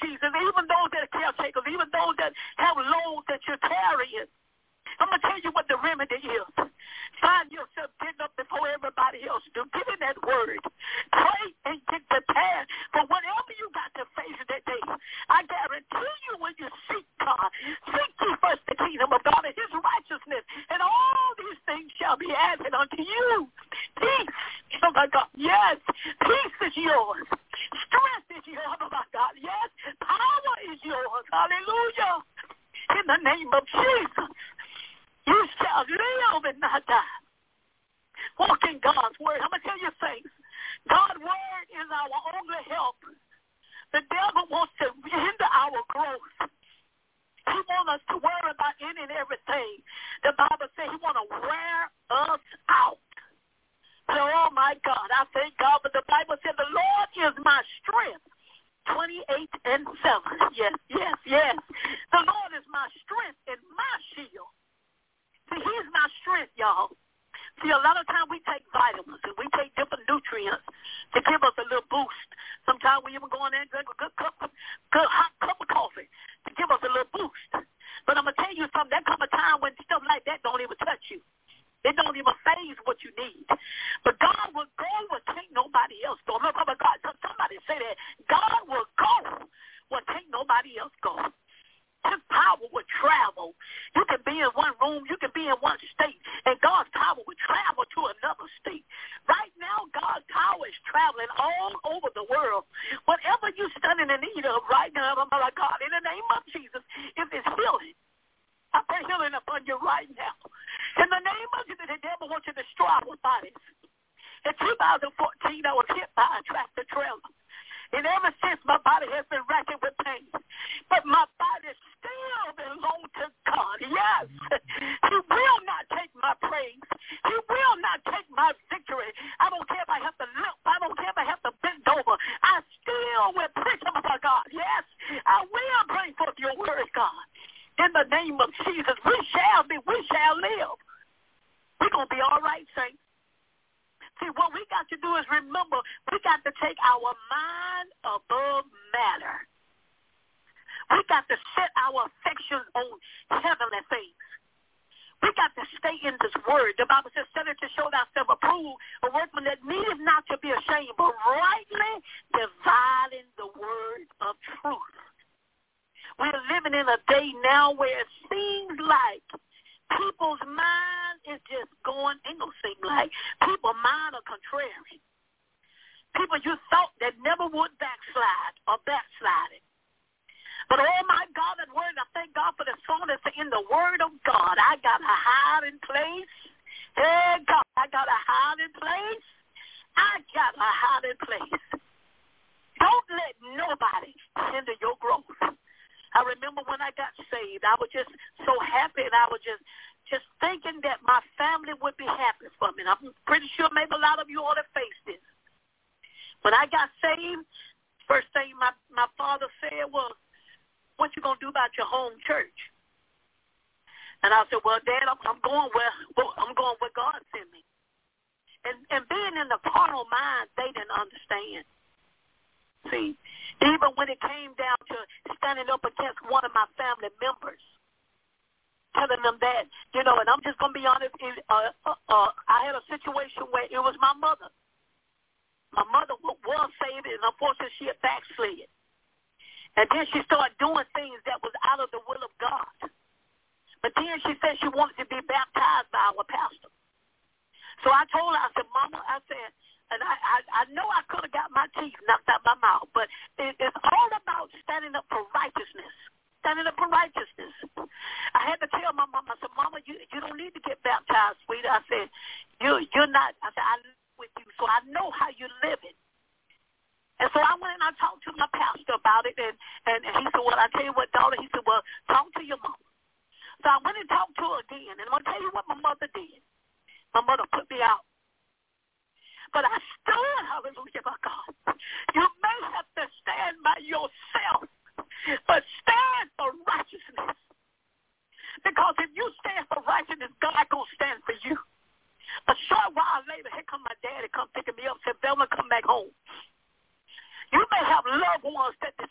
Jesus, even those that are caretakers, even those that have loads that you're carrying, I'm going to tell you what the remedy is. Find yourself getting up before everybody else do. Get in that word. Pray and get prepared for whatever you got to face that day. I guarantee you when you seek God, seek ye first the kingdom of God and his righteousness, and all these things shall be added unto you. Peace, oh my God, yes, peace is yours. Strength is yours, oh my God, yes, power is yours. Hallelujah. In the name of Jesus. You shall live and not die. Walk in God's word. I'm going to tell you things. God's word is our only help. The devil wants to hinder our growth. He wants us to worry about any and everything. The Bible says he wants to wear us out. So, oh, my God, I thank God. But the Bible said the Lord is my strength. twenty-eight and seven. Yes, yes, yes. The Lord is my strength and my shield. See, he's my strength, y'all. See, a lot of times we take vitamins and we take different nutrients to give us a little boost. Sometimes we even go in there and drink a good cup of, good hot cup of coffee to give us a little boost. But I'm going to tell you something. There comes a time when stuff like that don't even touch you. It don't even phase what you need. But God will go where can't nobody else go. Remember, God, somebody say that. God will go where can't nobody else go. His power would travel. You can be in one room, you can be in one state, and God's power would travel to another state. Right now, God's power is traveling all over the world. Whatever you're standing in need of right now, oh my God, in the name of Jesus, if it's healing, I pray healing upon you right now. In the name of Jesus, the devil wants you to destroy our bodies. In two thousand fourteen, I was hit by a tractor trailer. And ever since, my body has been racking with pain. But my body still belongs to God. Yes. He will not take my praise. He will not take my victory. I don't care if I have to limp. I don't care if I have to bend over. I still will preach about God. Yes. I will bring forth your word, God. In the name of Jesus, we shall be, we shall live. We're going to be all right, saints. See, what we got to do is remember, we got to take our mind above matter. We got to set our affections on heavenly things. We got to stay in this word. The Bible says, study to show thyself approved, a workman that needeth not to be ashamed, but rightly dividing the word of truth. We're living in a day now where it seems like people's mind is just going, ain't no seem like. People's mind are contrary. People you thought that never would backslide or backsliding. But oh my God, that word, I thank God for the song that's in the word of God. I got a hiding place. Hey God, I got a hiding place. I got a hiding place. Don't let nobody hinder your growth. I remember when I got saved, I was just so happy, and I was just, just thinking that my family would be happy for me. And I'm pretty sure maybe a lot of you ought to face this. When I got saved, first thing my, my father said was, what you going to do about your home church? And I said, well, Dad, I'm, I'm going where I'm going where God sent me. And, and being in the carnal mind, they didn't understand. See, even when it came down to standing up against one of my family members, telling them that, you know, and I'm just going to be honest, it, uh, uh, uh, I had a situation where it was my mother. My mother was saved, and unfortunately she had backslid. And then she started doing things that was out of the will of God. But then she said she wanted to be baptized by our pastor. So I told her, I said, Mama, I said, and I, I, I know I could have got my teeth knocked out my mouth, but it, it's all about standing up for righteousness. Standing up for righteousness. I had to tell my mama, I said, Mama, you, you don't need to get baptized, sweetie. I said, you, you're not, I said, I live with you, so I know how you're living. And so I went and I talked to my pastor about it, and, and, and he said, well, I tell you what, daughter, he said, well, talk to your mama. So I went and talked to her again, and I'm going to tell you what my mother did. My mother put me out. But I stood, hallelujah, my God. You may have to stand by yourself, but stand for righteousness. Because if you stand for righteousness, God going to stand for you. A short while later, here come my daddy, come picking me up, said, Velma, come back home. You may have loved ones that despise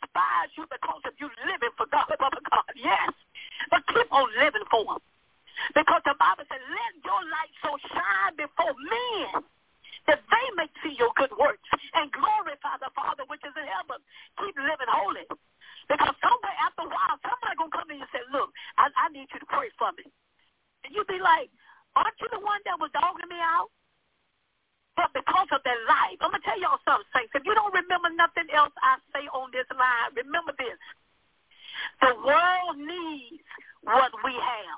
recognize you because of you living for God, Father God, yes. But keep on living for him. Because the Bible said, let your light so shine before men that they may see your good works and glorify the Father which is in heaven. Keep living holy. Because somewhere after a while, somebody going to come to you and say, look, I, I need you to pray for me. And you be like, aren't you the one that was dogging me out? But because of their life, I'm going to tell y'all something, saints. If you don't remember nothing else I say on this line, remember this. The world needs what we have.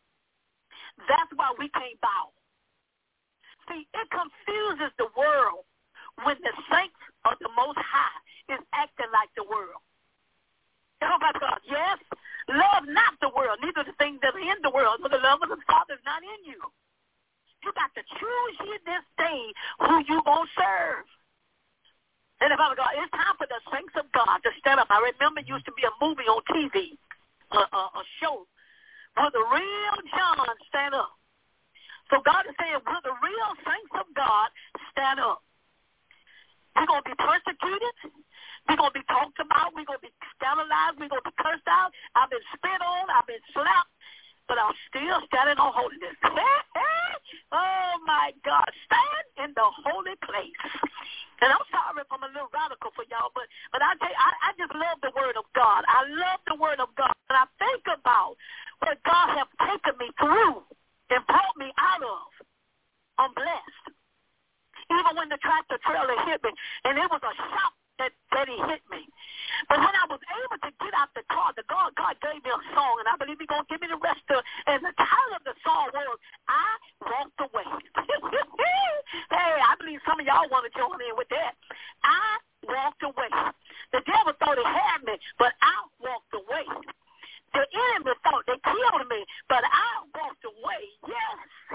That's why we can't bow. See, it confuses the world when the saints of the Most High is acting like the world. Oh, my God, yes, love not the world, neither the things that are in the world, but the love of the Father is not in you. You got to choose here this day who you going to serve. And Father God, it's time for the saints of God to stand up. I remember it used to be a movie on T V, a, a, a show, where the real John stand up. So God is saying, will the real saints of God stand up? We're going to be persecuted. We're going to be talked about. We're going to be scandalized. We're going to be cursed out. I've been spit on. I've been slapped. But I'm still standing on holiness. Oh, my God. Stand in the holy place. And I'm sorry if I'm a little radical for y'all, but, but I, tell you, I, I just love the word of God. I love the word of God. And I think about what God has taken me through and brought me out of. I'm blessed. Even when the tractor trailer hit me, and it was a shock that, that he hit me. But when I was able to get out the car, the God, God gave me a song, and I believe he's going to give me the rest of it. And the title of the song was, I Walked Away. Hey, I believe some of y'all want to join in with that. I walked away. The devil thought he had me, but I walked away. The enemy thought they killed me, but I walked away. Yes.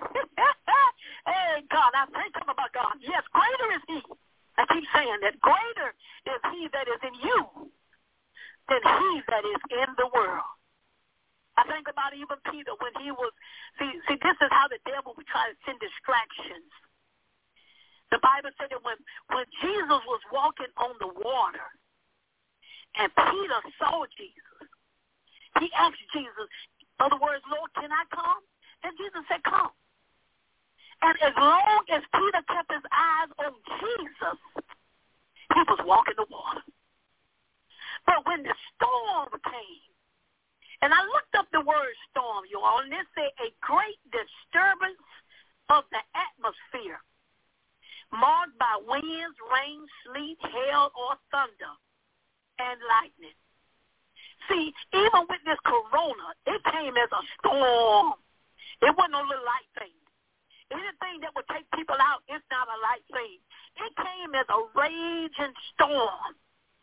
Hey, God, I thank him about God. Yes, greater is he. I keep saying that greater is he that is in you than he that is in the world. I think about even Peter when he was, see, see, this is how the devil would try to send distractions. The Bible said that when, when Jesus was walking on the water and Peter saw Jesus, he asked Jesus, in other words, Lord, can I come? And Jesus said, come. And as long as Peter kept his eyes on Jesus, he was walking the water. But when the storm came, and I looked up the word storm, you all, and it said a great disturbance of the atmosphere, marked by winds, rain, sleet, hail, or thunder, and lightning. See, even with this corona, it came as a storm. It wasn't no little light thing. Anything that would take people out is not a light thing. It came as a raging storm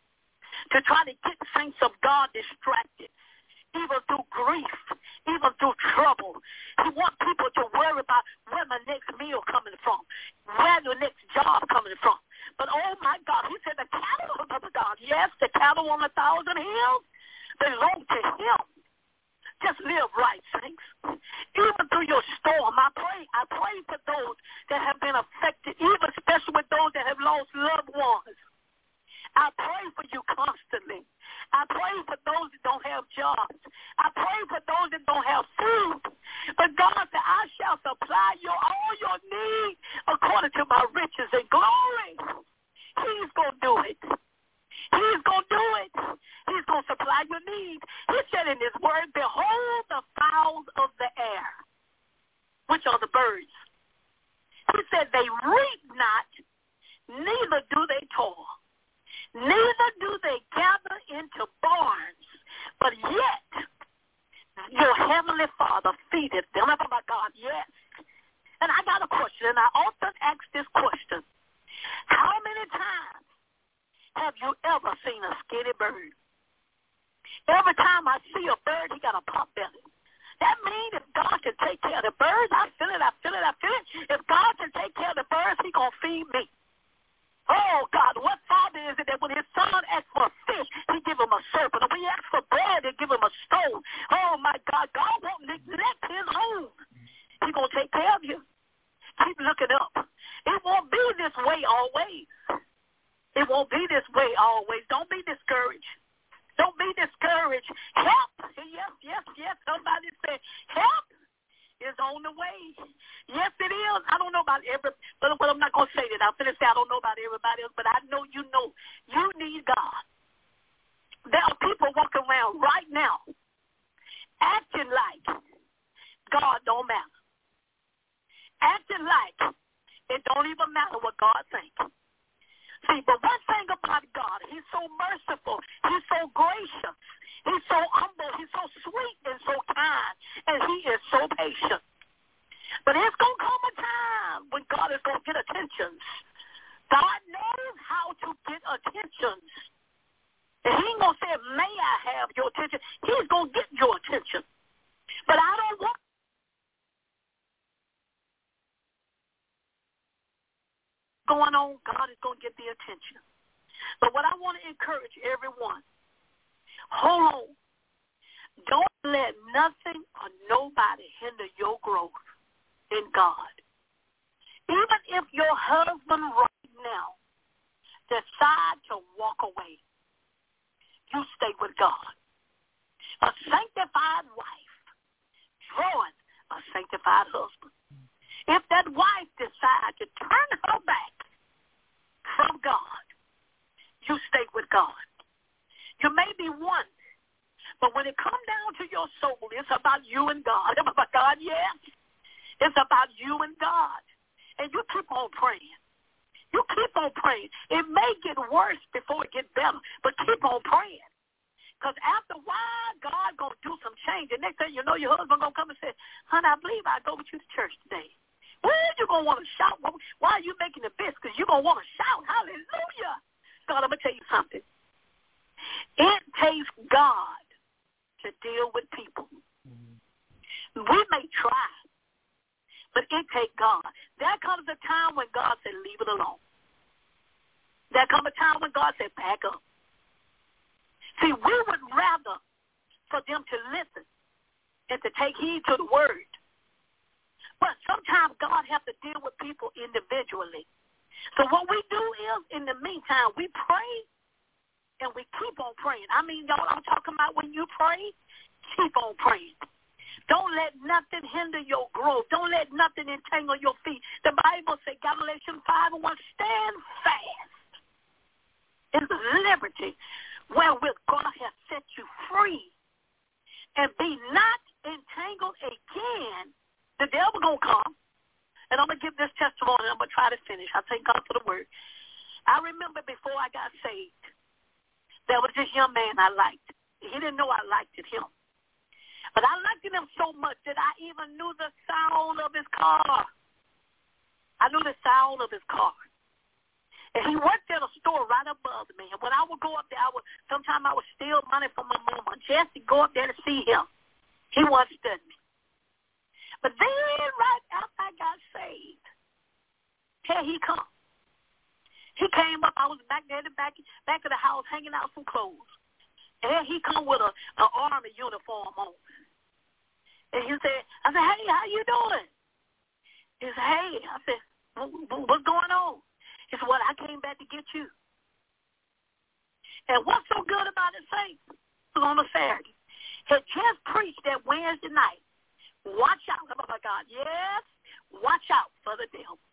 to try to get saints of God distracted, even through grief, even through trouble. He wants people to worry about where my next meal coming from, where the next job coming from. But, oh, my God, he said the cattle of God, yes, the cattle on a thousand hills belong to him. Just live right, saints. Even through your storm, I pray, I pray for those that have been affected, even especially with those that have lost loved ones. I pray for you constantly. I pray for those that don't have jobs. I pray for those that don't have food. But God said, I shall supply your all your needs according to my riches and glory. He's going to do it. He's going to do it. He's going to supply your needs. He said in his word, behold the fowls of the air, which are the birds. He said they reap not, neither do they toil, neither do they gather into barns, but yet your heavenly Father feedeth them. I'm talking about God, yes. And I got a question, and I often ask this question. How many times have you ever seen a skinny bird? Every time I see a bird, he got a pop belly. That means if God can take care of the birds, I feel it, I feel it, I feel it. If God can take care of the birds, he's going to feed me. Oh, God, what father is it that when his son asks for a fish, he give him a serpent? Or when he asks for bread, he give him a stone. Oh, my God, God won't neglect his own. He's going to take care of you. Keep looking up. It won't be this way always. It won't be this way always. Don't be discouraged. encourage. Help. Yes, yes, yes. Somebody say, help is on the way. Yes, it is. I don't know about every, but well, I'm not going to say that. I'm going to say I don't know about everybody else, but I know you know you need God. There are people walking around right now acting like God don't matter. Acting like it don't even matter what God thinks. See, but one thing about God, he's so merciful, he's so gracious, he's so humble, he's so sweet and so kind, and he is so patient. But it's going to come a time when God is going to get attention. God knows how to get attention. And he ain't going to say, may I have your attention? He's going to get your attention. But I don't want going on, God is going to get the attention. But what I want to encourage everyone, hold on. Don't let nothing or nobody hinder your growth in God. Even if your husband right now decides to walk away, you stay with God. A sanctified wife drawing a sanctified husband. If that wife decides to turn her back from God, you stay with God. You may be one, but when it comes down to your soul, it's about you and God. It's about God, yes. It's about you and God. And you keep on praying. You keep on praying. It may get worse before it gets better, but keep on praying. Because after a while, God going to do some change. And next thing you know, your husband going to come and say, honey, I believe I'll go with you to church today. Well, you're going to want to shout. Why are you making the best? Because you're going to want to shout. Hallelujah. God, I'm going to tell you something. It takes God to deal with people. Mm-hmm. We may try, but it takes God. There comes a time when God said, leave it alone. There comes a time when God said, back up. See, we would rather for them to listen and to take heed to the word. But sometimes God has to deal with people individually. So what we do is, in the meantime, we pray and we keep on praying. I mean, y'all, I'm talking about when you pray, keep on praying. Don't let nothing hinder your growth. Don't let nothing entangle your feet. The Bible says, Galatians five and one, stand fast in the liberty wherewith God has set you free, and be not entangled again. The devil going to come, and I'm going to give this testimony, and I'm going to try to finish. I thank God for the word. I remember before I got saved, there was this young man I liked. He didn't know I liked him. But I liked him so much that I even knew the sound of his car. I knew the sound of his car. And he worked at a store right above me. And when I would go up there, I would sometimes I would steal money from my mama just to go up there to see him. He wasn't studying me. But then right after I got saved, here he come. He came up. I was back there in the back, back of the house hanging out some clothes. And here he come with a an army uniform on. And he said, I said, hey, how you doing? He said, hey. I said, what's going on? He said, well, I came back to get you. And what's so good about it, Saints? It was on a Saturday. He just preached that Wednesday night. Watch out. Oh, my God. Yes. Watch out for the devil.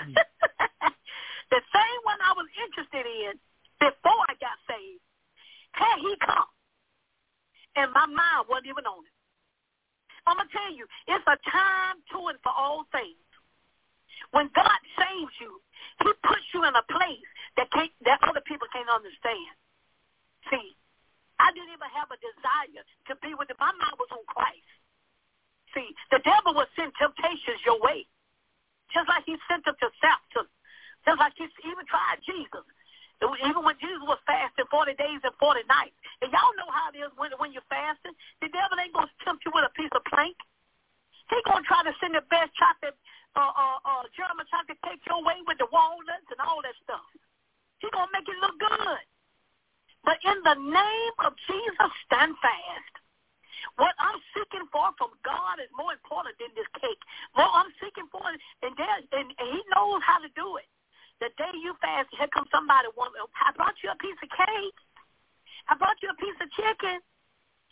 The same one I was interested in before I got saved. Here he come. And my mind wasn't even on it. I'm going to tell you, it's a time to and for all things. When God saves you, he puts you in a place that can't, that other people can't understand. See, I didn't even have a desire to be with him. My mind was on Christ. See, the devil will send temptations your way, just like he sent them to Samson, just like he even tried Jesus. Even when Jesus was fasting forty days and forty nights. And y'all know how it is when, when you're fasting. The devil ain't going to tempt you with a piece of plank. He's going to try to send the best chocolate, uh, uh, uh, German chocolate cake your way with the walnuts and all that stuff. He's going to make it look good. But in the name of Jesus, stand fast. What I'm seeking for from God is more important than this cake. What I'm seeking for, and, there, and, and he knows how to do it. The day you fast, here comes somebody, I brought you a piece of cake. I brought you a piece of chicken.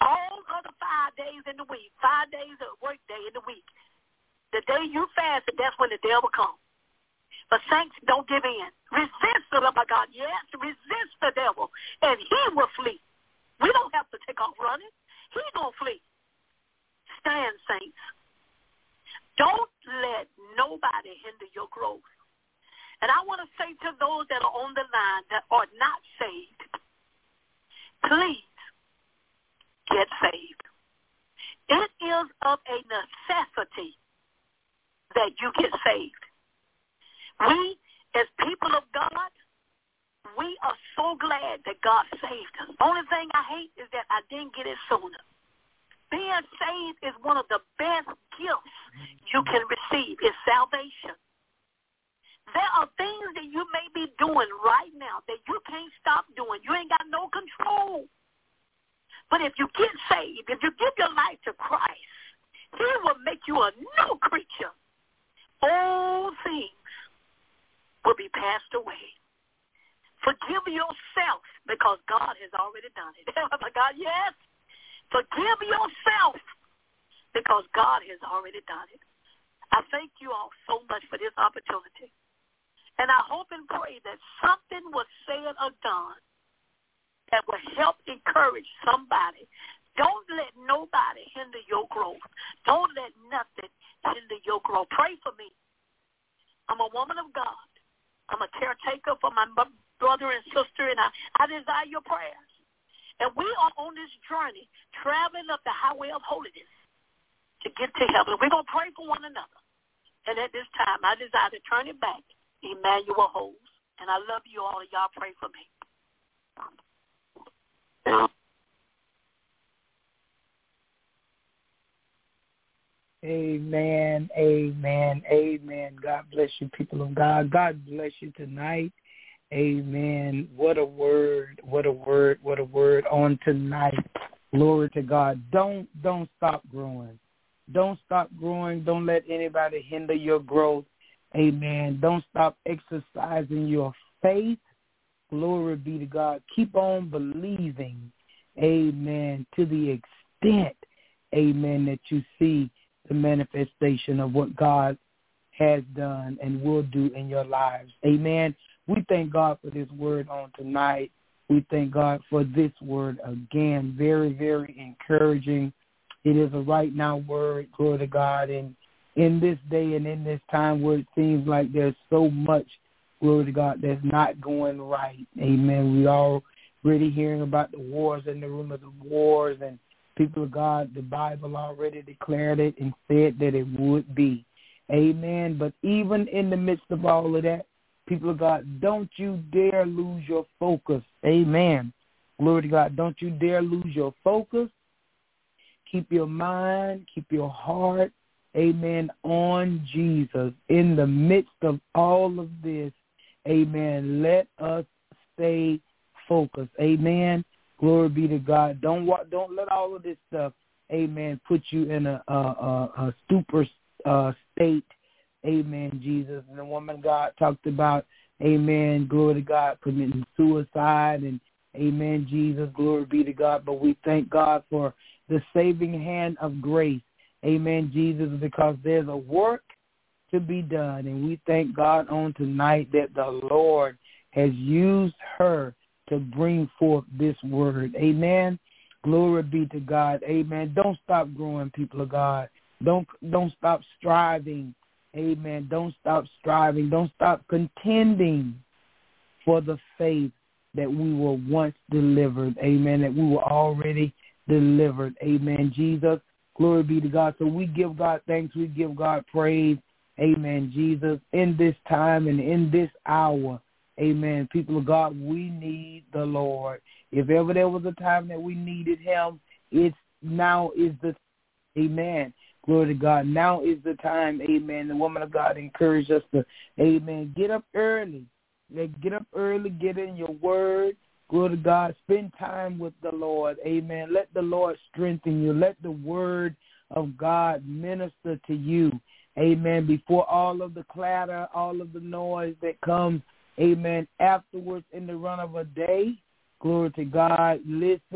All other five days in the week, five days of work day in the week, the day you fast, that's when the devil comes. But saints, don't give in. Resist the love of God. Yes, resist the devil, and he will flee. We don't have to take off running. He's going to flee. Stand, saints. Don't let nobody hinder your growth. And I want to say to those that are on the line that are not saved, please get saved. It is of a necessity that you get saved. We, as people of God, we are so glad that God saved us. Only thing I hate is that I didn't get it sooner. Being saved is one of the best gifts you can receive, is salvation. There are things that you may be doing right now that you can't stop doing. You ain't got no control. But if you get saved, if you give your life to Christ, he will make you a new creature. All things will be passed away. Forgive yourself because God has already done it. Oh, my God, yes. Forgive yourself because God has already done it. I thank you all so much for this opportunity. And I hope and pray that something was said or done that will help encourage somebody. Don't let nobody hinder your growth. Don't let nothing hinder your growth. Pray for me. I'm a woman of God. I'm a caretaker for my brother and sister, and I, I desire your prayers. And we are on this journey, traveling up the highway of holiness to get to heaven. We're going to pray for one another. And at this time, I desire to turn it back to Emmanuel Holmes. And I love you all, and y'all pray for me. Amen, amen, amen. God bless you, people of God. God bless you tonight. Amen. What a word, what a word, what a word on tonight. Glory to God. Don't don't stop growing. Don't stop growing. Don't let anybody hinder your growth. Amen. Don't stop exercising your faith. Glory be to God. Keep on believing. Amen. To the extent, amen, that you see the manifestation of what God has done and will do in your lives. Amen. We thank God for this word on tonight. We thank God for this word again. Very, very encouraging. It is a right now word, glory to God. And in this day and in this time where it seems like there's so much, glory to God, that's not going right. Amen. We all already hearing about the wars and the rumors of wars, and people of God, the Bible already declared it and said that it would be. Amen. But even in the midst of all of that, people of God, don't you dare lose your focus. Amen. Glory to God. Don't you dare lose your focus. Keep your mind, keep your heart, amen, on Jesus. In the midst of all of this, amen, let us stay focused. Amen. Glory be to God. Don't don't let all of this stuff, amen, put you in a, a, a, a stupor uh, state. Amen, Jesus. And the woman God talked about, amen, glory to God, committing suicide, and amen, Jesus, glory be to God. But we thank God for the saving hand of grace. Amen, Jesus, because there's a work to be done. And we thank God on tonight that the Lord has used her to bring forth this word. Amen. Glory be to God. Amen. Don't stop growing, people of God. Don't don't stop striving. Amen. Don't stop striving. Don't stop contending for the faith that we were once delivered. Amen. That we were already delivered. Amen. Jesus. Glory be to God. So we give God thanks. We give God praise. Amen. Jesus. In this time and in this hour, amen, people of God, we need the Lord. If ever there was a time that we needed him, it's now is the, amen, glory to God. Now is the time, amen. The woman of God encouraged us to, amen, get up early. Get up early, get in your word. Glory to God. Spend time with the Lord. Amen. Let the Lord strengthen you. Let the word of God minister to you. Amen. Before all of the clatter, all of the noise that comes, amen, afterwards in the run of a day. Glory to God. Listen.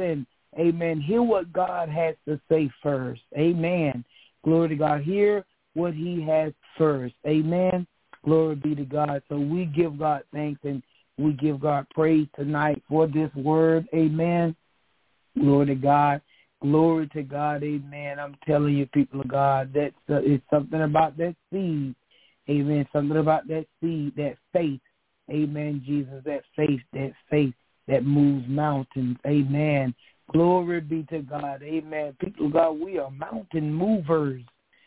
amen, hear what God has to say first. Amen. Glory to God. Hear what he has first. Amen. Glory be to God. So we give God thanks and we give God praise tonight for this word. Amen. Glory to God. Glory to God. Amen. I'm telling you, people of God, that uh, it's something about that seed. Amen. Something about that seed, that faith. Amen, Jesus, that faith, that faith that moves mountains. Amen. Glory be to God. Amen. People of God, we are mountain movers.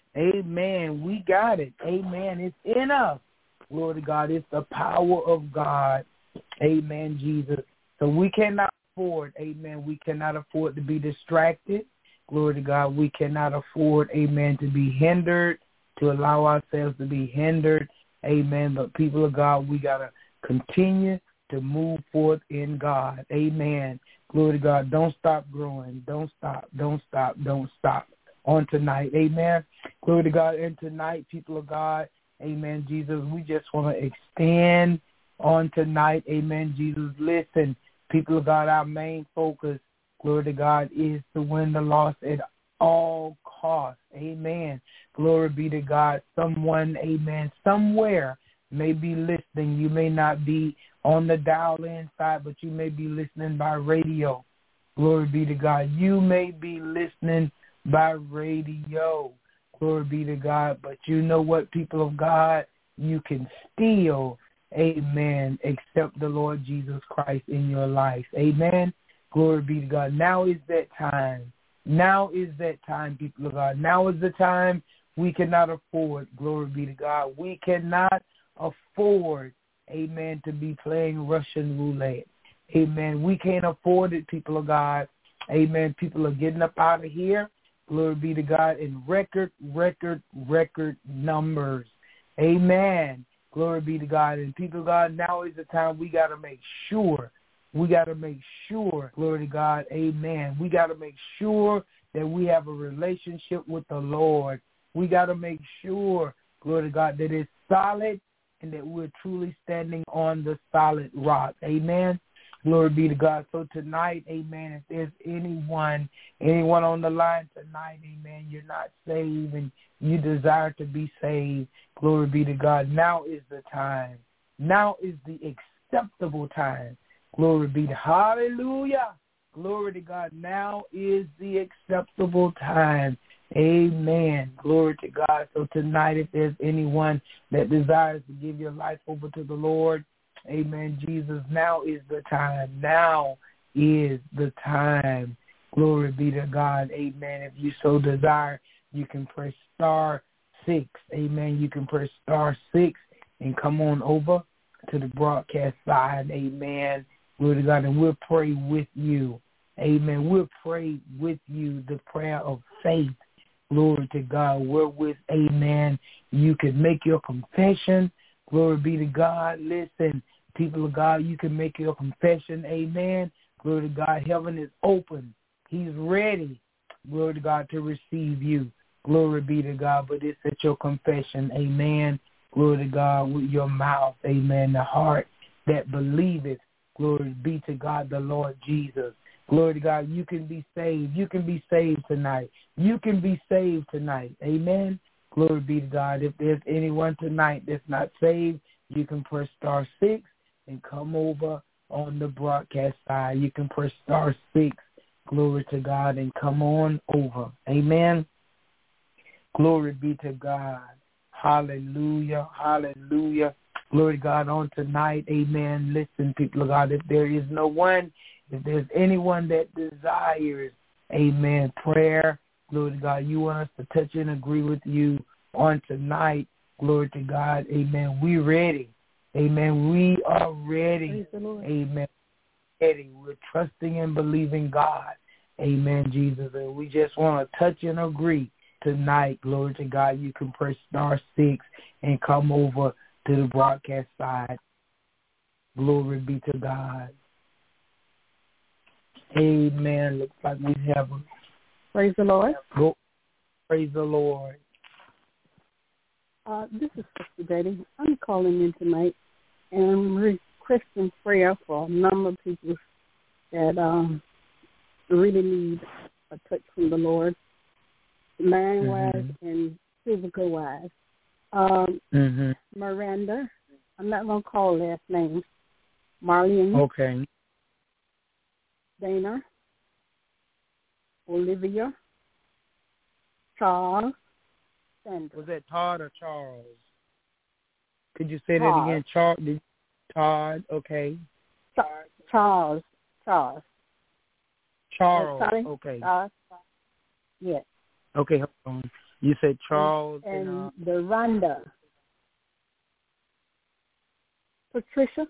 Amen. We got it. Amen. It's in us. Glory to God. It's the power of God. Amen, Jesus. So we cannot afford, amen, we cannot afford to be distracted. Glory to God. We cannot afford, amen, to be hindered, to allow ourselves to be hindered. Amen. But people of God, we got to continue to move forth in God. Amen. Glory to God. Don't stop growing. Don't stop. Don't stop. Don't stop on tonight. Amen. Glory to God. And tonight, people of God, amen, Jesus, we just want to extend on tonight. Amen, Jesus. Listen, people of God, our main focus, glory to God, is to win the lost at all costs. Amen. Glory be to God. Someone, amen, somewhere may be listening. You may not be on the dial-in side, but you may be listening by radio. Glory be to God. You may be listening by radio. Glory be to God. But you know what, people of God? You can still, amen, accept the Lord Jesus Christ in your life. Amen. Glory be to God. Now is that time. Now is that time, people of God. Now is the time we cannot afford. Glory be to God. We cannot afford, amen, to be playing Russian roulette. Amen. We can't afford it, people of God. Amen. People are getting up out of here. Glory be to God in record, record, record numbers. Amen. Glory be to God. And people of God, now is the time we got to make sure. We got to make sure, glory to God, amen. We got to make sure that we have a relationship with the Lord. We got to make sure, glory to God, that it's solid and that we're truly standing on the solid rock. Amen. Glory be to God. So tonight, amen, if there's anyone, anyone on the line tonight, amen, you're not saved and you desire to be saved, glory be to God. Now is the time. Now is the acceptable time. Glory be to hallelujah. Glory to God. Now is the acceptable time. Amen. Glory to God. So tonight, if there's anyone that desires to give your life over to the Lord, amen, Jesus, now is the time. Now is the time. Glory be to God. Amen. If you so desire, you can press star six. Amen. You can press star six and come on over to the broadcast side. Amen. Glory to God. And we'll pray with you. Amen. We'll pray with you the prayer of faith. Glory to God. Wherewith, amen, you can make your confession. Glory be to God. Listen, people of God, you can make your confession. Amen. Glory to God. Heaven is open. He's ready. Glory to God to receive you. Glory be to God. But it's at your confession. Amen. Glory to God with your mouth. Amen. The heart that believeth. Glory be to God, the Lord Jesus. Glory to God. You can be saved. You can be saved tonight. You can be saved tonight. Amen. Glory be to God. If there's anyone tonight that's not saved, you can press star six and come over on the broadcast side. You can press star six. Glory to God and come on over. Amen. Glory be to God. Hallelujah. Hallelujah. Glory to God on tonight. Amen. Listen, people of God, if there is no one, if there's anyone that desires, amen, prayer, glory to God, you want us to touch and agree with you on tonight, glory to God, amen. We ready. Amen. We are ready. Amen. Ready. We're trusting and believing God. Amen, Jesus. And we just want to touch and agree tonight, glory to God. You can press star six and come over to the broadcast side. Glory be to God. Amen. Looks like we have a praise the Lord. Go. Praise the Lord. Uh, this is Sister Betty. I'm calling in tonight and I'm requesting prayer for a number of people that um, really need a touch from the Lord, mind-wise mm-hmm. and physical-wise. Um, mm-hmm. Miranda, I'm not going to call last names. Marlene. Okay. Dana. Olivia. Charles. Sandra. Was that Todd or Charles? Could you say Todd. that again? Char- Todd, okay. Char- Charles. Charles. Charles, Sorry? okay. Charles. Yes. Okay, hold on. You said Charles and, and, uh, and Deronda. Patricia.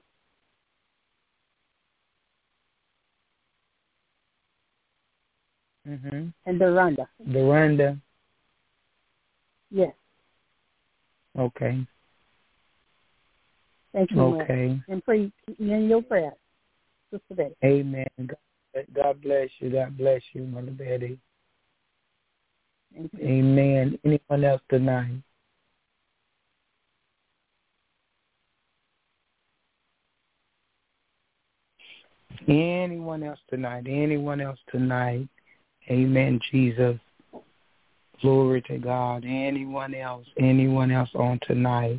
mm-hmm. And Deronda. Deronda. Yes. Okay. Thank you, Okay. Ma'am. And pray in your prayer, Sister Betty. Amen. God, God bless you. God bless you, Mother Betty. Thank you. Amen. Anyone else tonight? Anyone else tonight? Anyone else tonight? Amen, Jesus. Glory to God. Anyone else? Anyone else on tonight?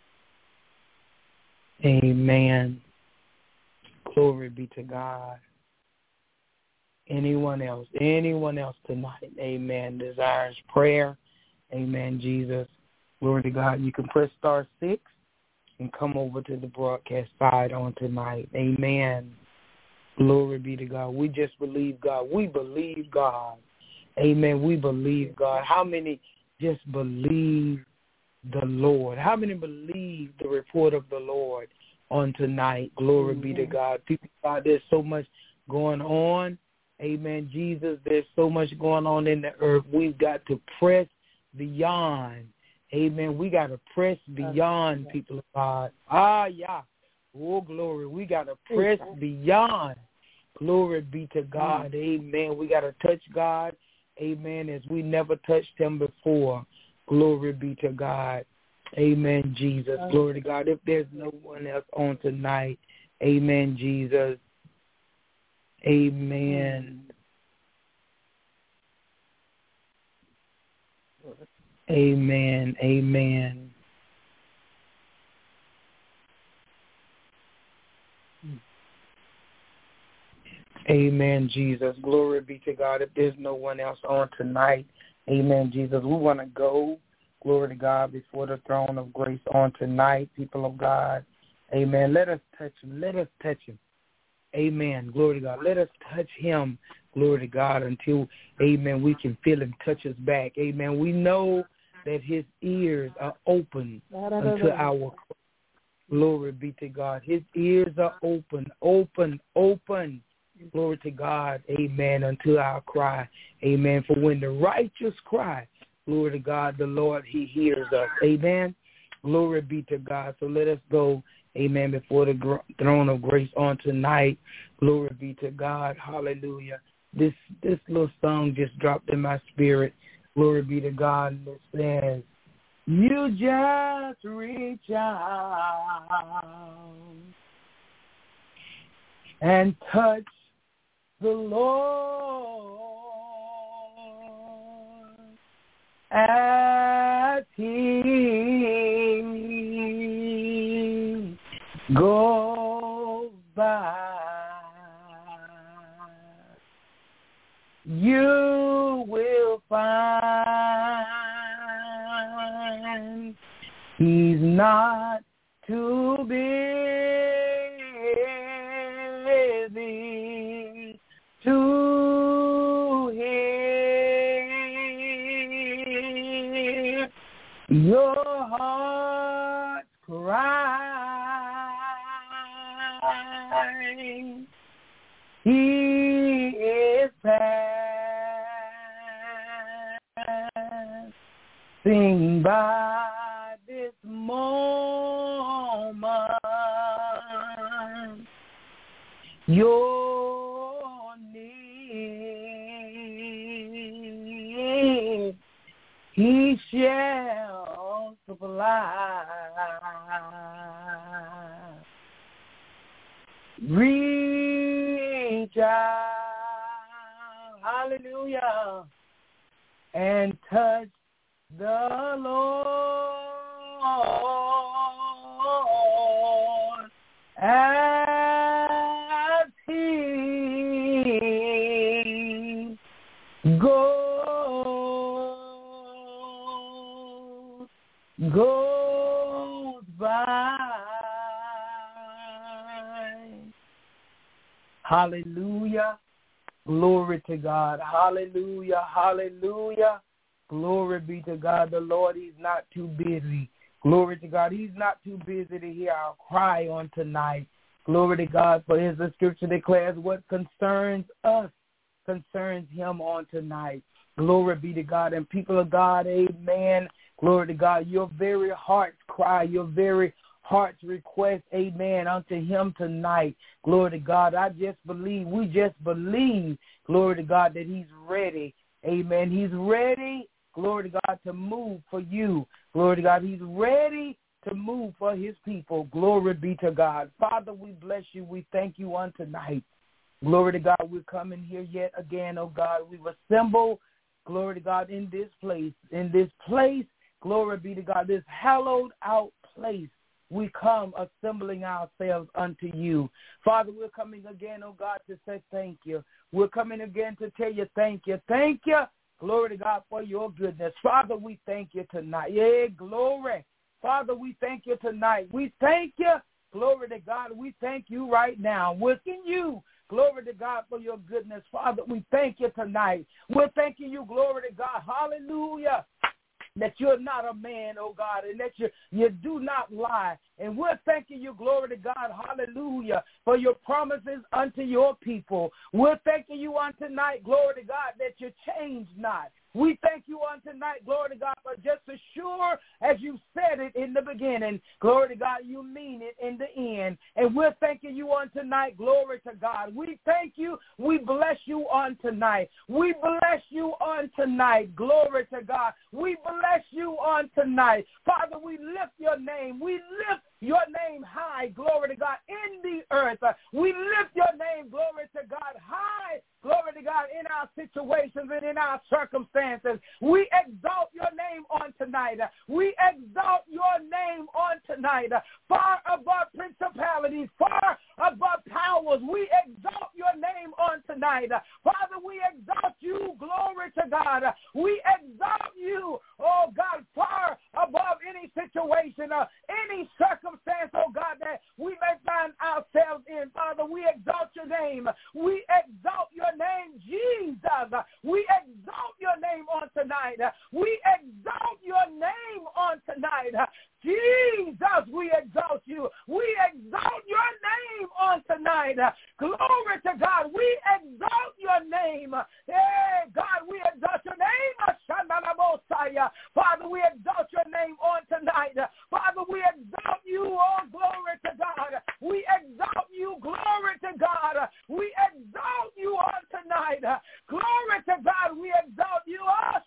Amen. Glory be to God. Anyone else? Anyone else tonight? Amen. Desires prayer. Amen, Jesus. Glory to God. You can press star six and come over to the broadcast side on tonight. Amen. Glory be to God. We just believe God. We believe God. Amen. We believe God. How many just believe the Lord? How many believe the report of the Lord on tonight? Glory Amen. Be to God. People, God, there's so much going on. Amen. Jesus, there's so much going on in the earth. We've got to press beyond. Amen. We got to press beyond, people of God. Ah, yeah. Oh, glory. We got to press beyond. Glory be to God. Amen. We got to touch God. Amen. As we never touched him before. Glory be to God. Amen, Jesus. Glory to God. If there's no one else on tonight, amen, Jesus. Amen. Amen. Amen. Amen, Jesus. Glory be to God. If there's no one else on tonight, amen, Jesus. We want to go, glory to God, before the throne of grace on tonight, people of God. Amen. Let us touch him. Let us touch him. Amen. Glory to God. Let us touch him, glory to God, until, amen, we can feel him touch us back. Amen. We know that his ears are open unto our glory be to God. His ears are open, open, open. Glory to God, amen, unto our cry, amen. For when the righteous cry, glory to God, the Lord, he hears us, amen. Glory be to God. So let us go, amen, before the gr- throne of grace on tonight. Glory be to God, hallelujah. This this little song just dropped in my spirit. Glory be to God. It says, you just reach out and touch the Lord as he goes by. You will find he's not too busy to hear your heart's cry. He is passing by this moment. Your need he shall supply. Reach out hallelujah, and touch the Lord as he goes, goes by. Hallelujah. Glory to God. Hallelujah. Hallelujah. Glory be to God. The Lord, he's not too busy. Glory to God. He's not too busy to hear our cry on tonight. Glory to God. For as the scripture declares, what concerns us concerns him on tonight. Glory be to God. And people of God, amen. Glory to God. Your very heart's cry, your very heart's request, amen, unto him tonight. Glory to God. I just believe, we just believe, glory to God, that he's ready. Amen. He's ready, glory to God, to move for you. Glory to God. He's ready to move for his people. Glory be to God. Father, we bless you. We thank you on tonight. Glory to God. We're coming here yet again, oh God. We've assembled, glory to God, in this place. In this place, glory be to God, this hallowed out place. We come assembling ourselves unto you. Father, we're coming again, oh God, to say thank you. We're coming again to tell you thank you. Thank you, glory to God, for your goodness. Father, we thank you tonight. Yeah, glory. Father, we thank you tonight. We thank you, glory to God. We thank you right now. We're in you. Glory to God for your goodness. Father, we thank you tonight. We're thanking you, glory to God. Hallelujah. That you're not a man, oh God, and that you, you do not lie. And we're thanking you, glory to God, hallelujah, for your promises unto your people. We're thanking you on tonight, glory to God, that you change not. We thank you on tonight, glory to God, for just as sure as you said it in the beginning, glory to God, you mean it in the end. And we're thanking you on tonight, glory to God. We thank you. We bless you on tonight. We bless you on tonight, glory to God. We bless you on tonight. Father, we lift your name. We lift your name high, glory to God, in the earth. Uh, we lift your name, glory to God, high, glory to God, in our situations and in our circumstances. We exalt your name on tonight. Uh, we exalt your name on tonight. Uh, far above principalities, far above powers, we exalt your name on tonight. Uh, Father, we exalt you, glory to God. Uh, we exalt you, oh God, far above any situation, uh, any circumstance, circumstance, oh God, that we may find ourselves in. Father, we exalt your name. We exalt your name, Jesus. We exalt your name on tonight. We exalt your name on tonight. Jesus, we exalt you. We exalt your name on tonight. Glory to God. We exalt your name. Hey, God, we exalt your name. Father, we exalt your name on tonight. Father, we exalt you. Oh, glory to God. We exalt you. Glory to God. We exalt you on tonight. Glory to God. We exalt you. Oh,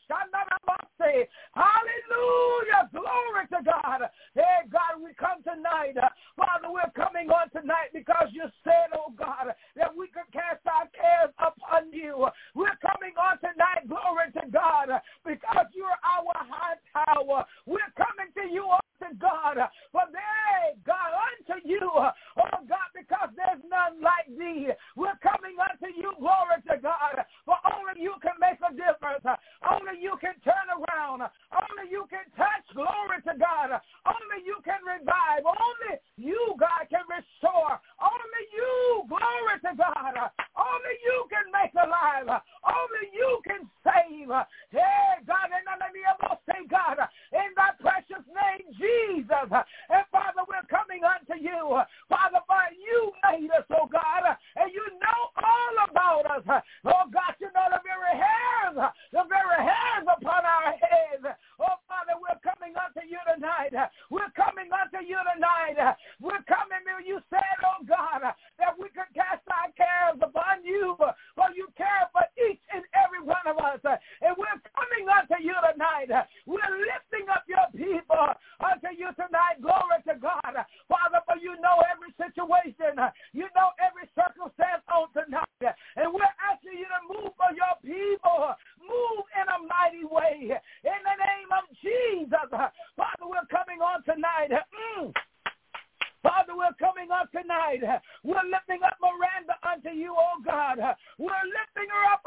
hallelujah. Glory to God. Hey, God, we come tonight. Father, we're coming on tonight because you said, oh, God, that we could cast our cares upon you. We're coming on tonight, glory to God, because you're our high tower. We're coming to you, unto God, for they, God, unto you, oh, God, because there's none like thee. We're coming unto you, glory to God, for only you can make a difference. Only you can turn around. Only you can touch, glory to God. Only you can revive. Only you, God, can restore. Only you, glory to God. Only you can make alive. Only you can save. Hey, God, and let me ever say, God, in thy precious name, Jesus. And Father, we're coming unto you. Father, for you made us, oh God, and you know all about us. Oh God, you know the very hairs, the very hairs upon our heads. Oh Father, we're coming unto you tonight. We're coming unto you tonight. We're coming to you said, oh God, that we could cast our cares upon you, for you care for each and every one of us. And we're coming unto you tonight. We're lifting up your people unto you tonight. Glory to God. Father, for you know every situation. You know every circumstance on tonight. And we're asking you to move for your people.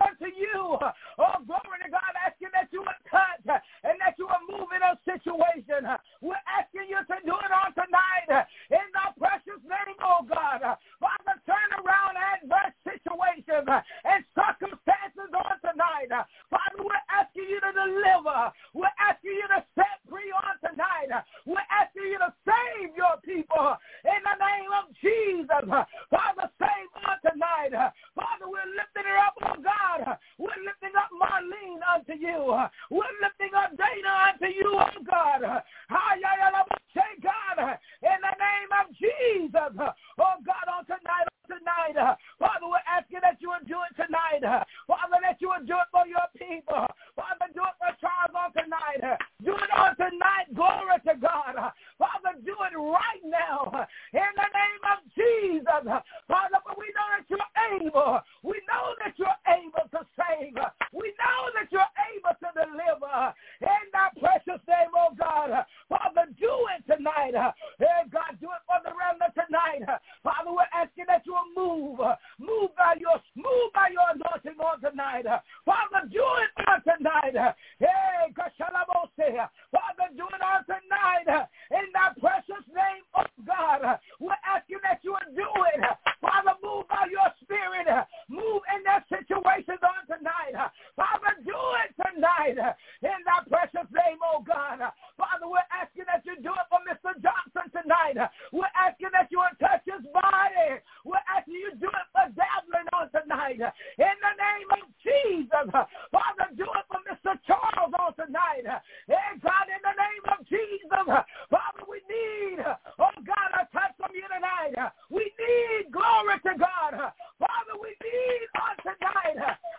unto you. Oh, glory to God, asking that you would touch and that you would move in a situation. We're asking you to do it on tonight in the precious name, oh God. Father, turn around adverse situations and circumstances on tonight. Father, we're asking you to deliver. We're asking you to set free on tonight. We're asking you to save your people in the name of Jesus. Father, save on tonight. Father, we're lifting it up, oh God. We're lifting up Marlene unto you. We're lifting up Dana unto you, oh God. Say, God, in the name of Jesus. Oh God, on tonight, on tonight. Father, we're asking that you would do it tonight. Father, that you would do it for your people. Father, do it for Charles on tonight. Do it on tonight. Glory to God. Father, do it right now. In the name of Jesus. Father, but we know that you're able. We know that you're able to save. We know that you're able to deliver. In that precious name, oh God. Father, do it tonight. Hey, God, do it for the remnant tonight. Father, we're asking that you will move. Move by your move by your anointing on tonight. Father, do it on tonight. Hey, Father, do it on tonight. In that precious name of God. We're asking that you would do it. Father, move by your spirit. Move in that situation on tonight. Father, do it tonight. In that precious name, oh God. Father, we're asking that you do it for Mister Johnson tonight. We're asking that you would touch his body. We're asking you to do it for Devlin on tonight. In the name of Jesus. Father, do it for Mister Charles on tonight. And God, in the name of Jesus. Father, we need, oh God, a touch from you tonight. We need glory to God. Father, we need on tonight.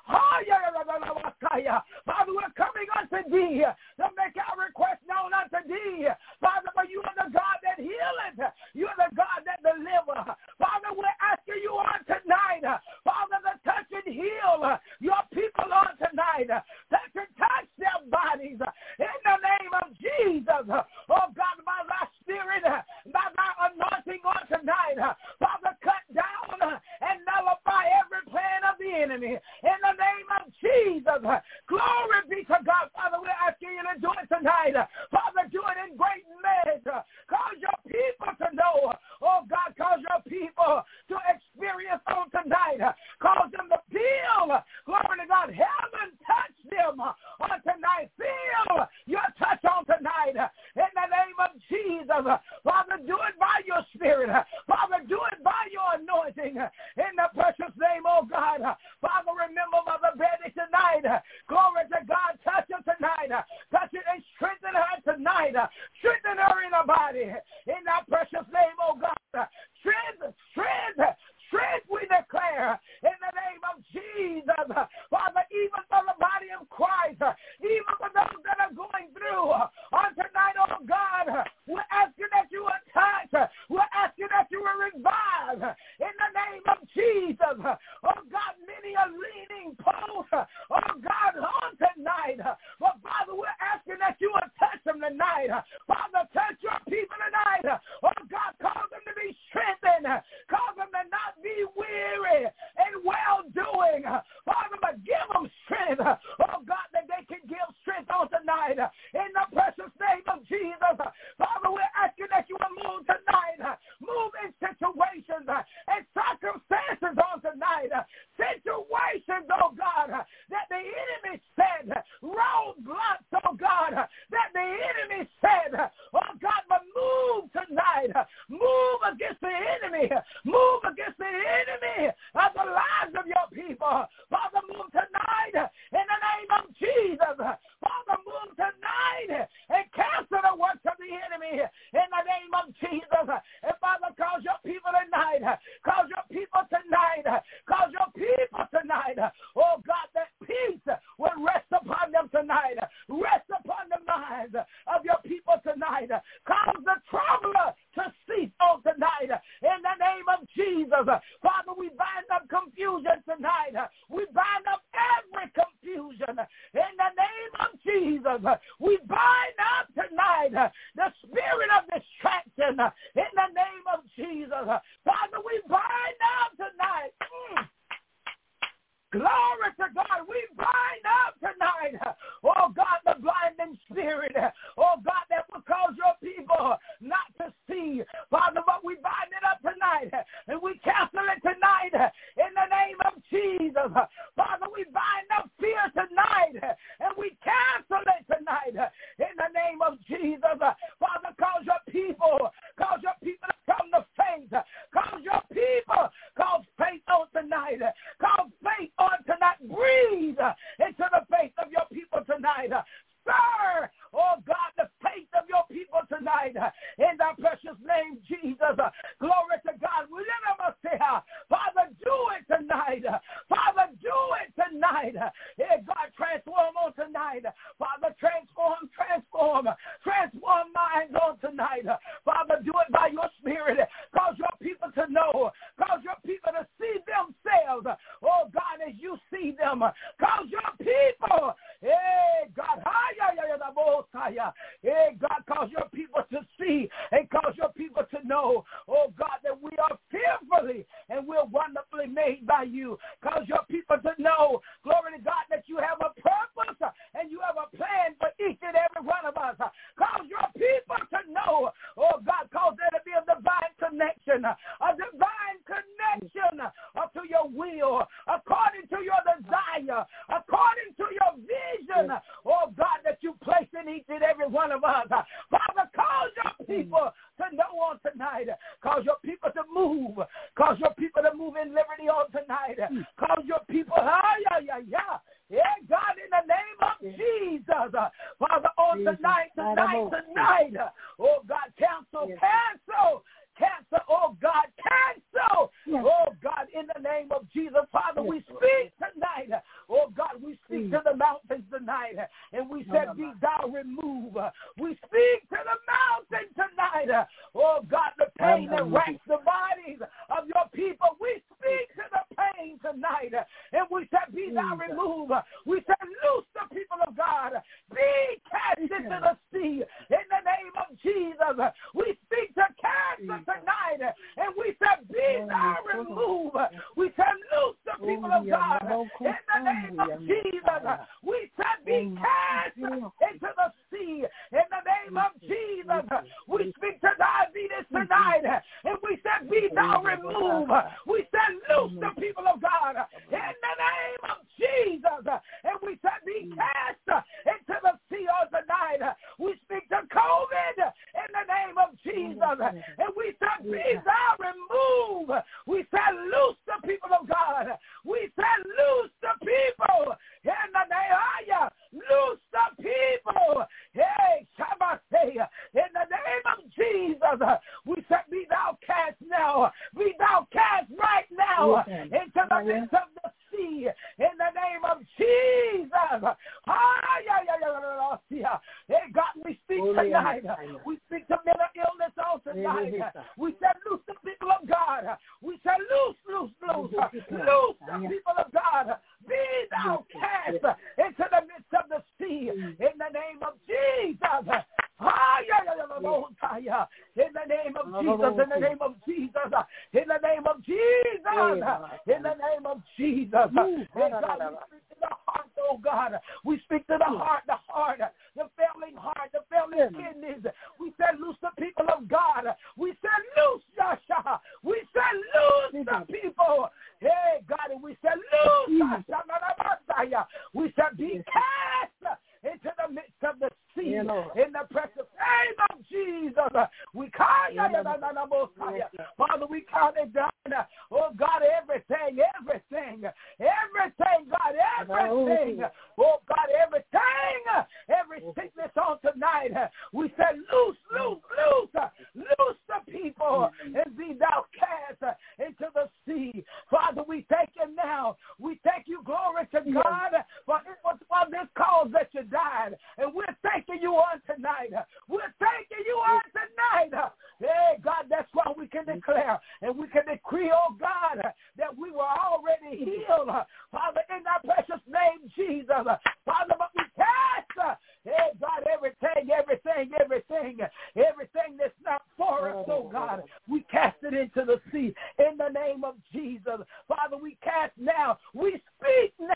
Father, we're coming unto thee to make our request known unto thee. Father, for you are the God that healeth. You are the God that delivers. Father, we're asking you on tonight, Father, to touch and heal your people on tonight. Touch and touch their bodies in the name of Jesus. Oh God, by thy spirit, by thy anointing on tonight, Father, cut down and nullify every plan of the enemy in the name of Jesus. Glory be to God. Father, we're asking you to do it tonight. Father, do it in great measure. Cause your people to know. Oh God, cause your people to experience on tonight. Cause them to feel, glory to God, heaven touch them on tonight. Feel your touch on tonight. In the name of Jesus. Father, do it by your spirit. Father, do it by your anointing. In the precious name, oh God. Father, remember Mother Betty tonight. Glory to God. Touch her tonight. Touch it and strengthen her tonight. Strengthen her in her body. In that precious name, oh God. Strength, strength, strength we declare in the name of Jesus. Father, even for the body of Christ, even for those that are going through on tonight, oh God, we're asking that you will touch. We're asking that you will revive in the name of Jesus. Oh God, many are leaning post, oh God, on tonight. But Father, we're asking that you will touch them tonight. Father, touch your people tonight. Oh God, cause them to be strengthened. Cause them to not be weary and well-doing. Father, but give them strength. Oh God, that they can give strength on tonight. In the precious name of Jesus. Father, we're asking that you will move tonight. Move in situations and circumstances on tonight. Situations, oh God, that the enemy said, roadblocks, oh God, that the enemy said, oh God, but move tonight. Move against the enemy. Move against the enemy of the lives of your people. Father, move tonight in the name of Jesus. Father, move tonight and cancel the works of the enemy in the name of Jesus. And Father, cause your people tonight, cause your people tonight, cause your people tonight, oh God, that peace will rest upon them tonight, rest upon the minds of your people tonight. Cause the troubler to cease on tonight in the name of Jesus. Father, we bind up confusion tonight. We bind up every confusion in the name of Jesus. We bind up tonight the spirit of distraction in the name of Jesus. Father, we bind up tonight. Mm. Glory to to God, we bind up tonight, oh God, the blinding spirit, oh God, that will cause your people not to see. Father, but we bind it up tonight, and we cancel it tonight in the name of Jesus. Father, we bind up fear tonight, and we cancel it tonight in the name of Jesus. Father, cause your people, cause your people to come to faith. Cause your people, cause faith on tonight. Cause faith on tonight. Breathe into the faith of your people tonight. Stir, oh God, the faith of your people tonight. In the precious name, Jesus. Glory to God. We never say, Father, do it tonight. Father, do it tonight. Hey, God, transform on tonight. Father, transform, transform, transform minds on tonight. Father, do it by your spirit. Cause your people to know. Cause your people to see themselves. Oh, God, as you see them. Cause your people, hey, God, hey, God, cause your people to see and cause your people to know, oh, God, that we are fearfully and we're wonderfully made by you. Cause your people to know, glory to God, that you have a purpose and you have a plan for each and every one of us. Cause your people to know, oh, God, cause there to be a divine connection, a divine connection to your will, according to your desire, according to your vision, oh, God, that you place in each and every one of us. Father, cause your people to know on tonight. Cause your people to move. Cause your people to move in liberty on tonight. Cause your people, ah, yeah, yeah, yeah. Yeah, God, in the name of Jesus. Father, on tonight, tonight, tonight. Oh, God, cancel, cancel. Cancel, oh God, cancel, oh God, in the name of Jesus. Father, we speak tonight, oh God, we speak to the mountains tonight, and we said, be thou removed. We speak to the mountain tonight, oh God, the pain that racks the bodies of your people. We speak to the pain tonight, and we said, be thou removed. We said, loose the people of God, be cast into the sea, in the name of Jesus. We speak to cast tonight, and we said, be thou removed. We said, loose the people of God in the name of Jesus. We said, be cast into the sea in the name of Jesus. We speak to diabetes tonight, and we said, be thou removed. We said, loose the people of God in the name of Jesus, and we said, be cast into the sea on tonight. We speak to COVID in the name of Jesus, and we said, be thou removed. We said, loose the people of God. We said, loose the people in the name of loose the people. Hey, Shabbat, in the name of Jesus, we said, be thou cast now. Be thou cast right now into the midst of the sea in the name of Jesus. Hey, God, we speak tonight. We speak to mental illness on tonight. We said, loose the people of God. We said, loose, loose, loose, loose the people of God. Be thou cast into the midst of the sea in the name of Jesus. In the name of Jesus, in the name of Jesus, in the name of Jesus, in the name of Jesus. And God, we speak to the heart, oh God. We speak to the heart, the heart, the failing heart, the failing kidneys. We said, loose the people of God. We said, loose, Yasha. We said, loose the people. Hey, God, and we said, loose, Yasha. We said, be cast into the midst of the sea in the precious name of Jesus. We call you, Father, we count it down. Oh, God, everything, everything, everything, God, everything. Oh, God, everything, every sickness on tonight. We said, loose, loose, loose, loose the people and be thou cast into the sea. Father, we thank you now. We thank you, glory to God, for it was for this cause that you died. And we're thanking you on tonight. We're thanking you on tonight. Hey, God, that's why we can declare and we can decree, oh God, that we were already healed. Father, in that precious name, Jesus. Father, but we cast, hey, God, everything, everything, everything, everything that's not for us, oh God, we cast it into the sea in the name of Jesus. Father, we cast now. We speak now.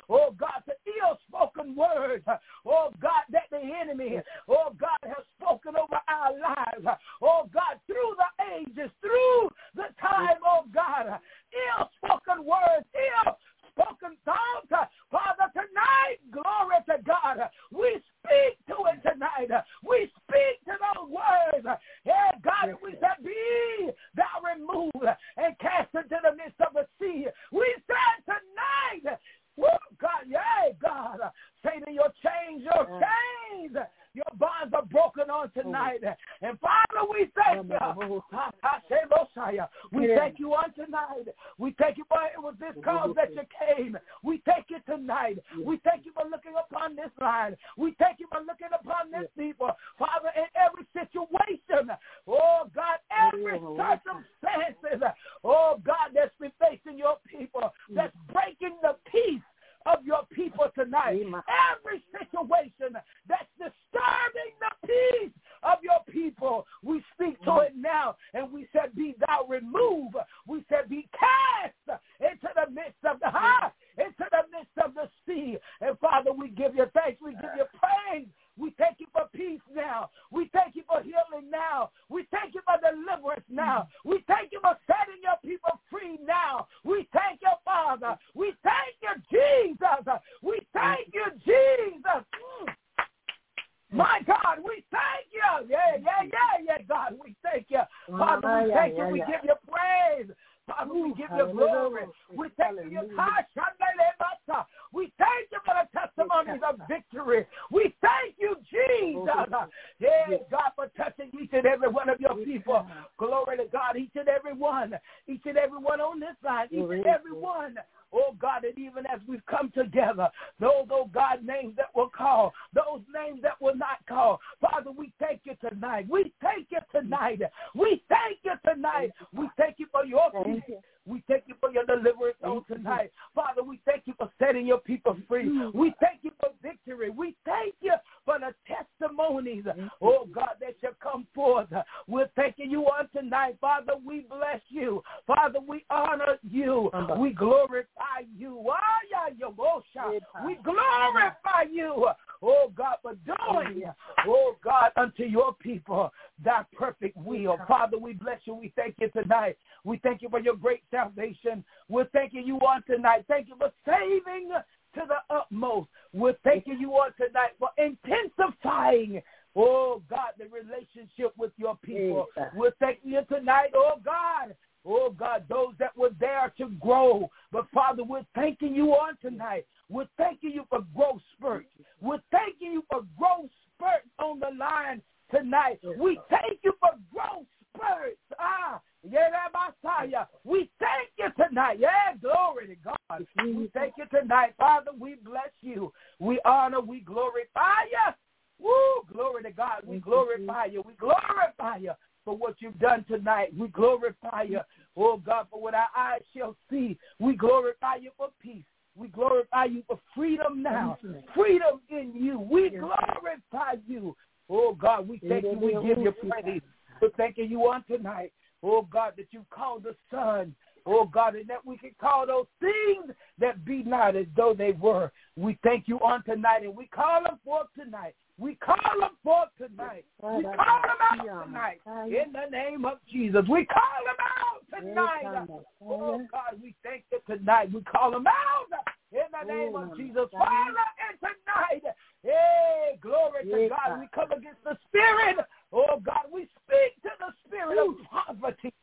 oh God, the ill-spoken words, oh God, that the enemy, oh God, has spoken over our lives, oh God, through the ages, through the time, oh God, ill-spoken words, ill-spoken thoughts, Father, tonight, glory to God, we speak to it tonight, we speak to those words, yeah, God, we said, be thou removed and cast into the midst of the sea. We said tonight, oh God, yeah, God, Satan, your chains, your chains, your bonds are broken on tonight. And Father, we thank you. We thank you on tonight. We thank you for it was this cause that you came. We thank you tonight. We thank you for looking upon this line. We thank you for looking upon this people. Father, in every situation, oh God, every circumstances, oh God, that's been facing your people, that's breaking the peace of your people tonight. Every situation that's disturbing the peace of your people, we speak to it now, and we said, be thou removed. We said, be cast into the midst of the heart, into the midst of the sea. And Father, we give you thanks. We give you praise. We thank you for peace now. We thank you for healing now. We thank you for deliverance now. We thank you for setting your people free now. We thank you, Father. We thank you, Jesus. We thank you, Jesus. My God, we thank you. Yeah, yeah, yeah, yeah, God, we thank you. Father, we thank you. We give you praise. Father, we give you glory. We thank you. We thank you for the testimonies of victory. We thank you, Jesus. Yeah, God, for touching each and every one of your people. Glory to God, each and every one. Each and every one on this line. Each and every one. Oh, God, and even as we've come together, those, oh, God, names that will call, those names that will not call. Father, we thank you tonight. We thank you tonight. We thank you tonight. We thank you for your peace. We thank you for your deliverance on tonight. Father, we thank you for setting your people free. We thank you for victory. We thank you for the testimonies, oh, God, that shall come forth. We're thanking you on tonight. Father, we bless you. Father, we honor you. We glorify you. We glorify you, oh, God, for doing, oh, God, unto your people thy perfect will. Father, we bless you. We thank you tonight. We thank you for your great salvation. We're thanking you on tonight. Thank you for saving to the utmost. We're thanking you on tonight for intensifying, oh, God, the relationship with your people. We're thanking you tonight, oh, God, oh, God, those that were there to grow. But, Father, we're thanking you on tonight. We're thanking you for growth spurts. We're thanking you for growth spurts on the line tonight. We thank you for growth spurts. Ah, yeah, Messiah. We thank you tonight. Yeah, glory to God. We thank you tonight. Father, we bless you. We honor, we glorify you. Woo, glory to God. We glorify you. We glorify you for what you've done tonight. We glorify you, oh, God, for what our eyes shall see. We glorify you for peace. We glorify you for freedom now. Freedom in you. We glorify you. Oh, God, we thank you. We give you praise. We're thanking you on tonight. Oh, God, that you called the Son. Oh, God, and that we can call those things that be not as though they were. We thank you on tonight, and we call them forth tonight. We call them forth tonight. We call them out tonight in the name of Jesus. We call them out tonight. Oh, God, we thank you tonight. We call them out in the name of Jesus. Father, and tonight, hey, glory to God. We come against the spirit. Oh, God, we speak to the spirit of poverty.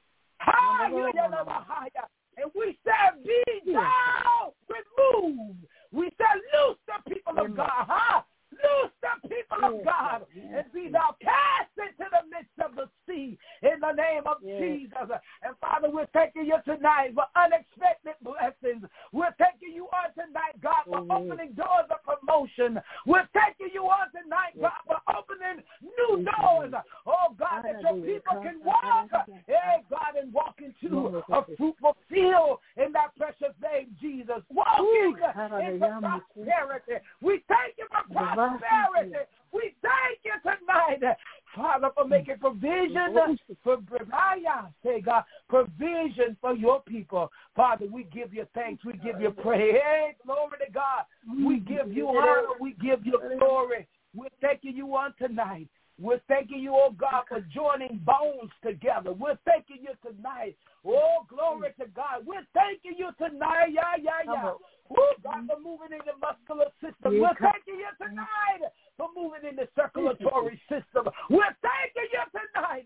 And we say, be thou removed. We say, loose the people of God. Huh? Loose the people of God and be thou cast into the midst of the sea in the name of yes. Jesus. And Father, we're thanking you tonight for unexpected blessings. We're thanking you on tonight, God, for mm-hmm. opening doors of promotion. We're thanking you on tonight, God, for opening new doors. Oh, God, that your people can walk, hey, God, and walk into a fruitful field in that precious name, Jesus. Walking into prosperity. We thank you for prosperity. We thank you tonight Father, for making provision for say God, provision for your people. Father, we give you thanks. We give you praise. Hey, glory to God. We give you honor. We give you glory. We're thanking you on tonight. We're thanking you, oh God, for joining bones together. We're thanking you tonight. Oh, glory to God. We're thanking you tonight. Yeah, yeah, yeah. Oh, God, for moving in the muscular system. We're thanking you tonight for moving in the circulatory system. We're thanking you tonight.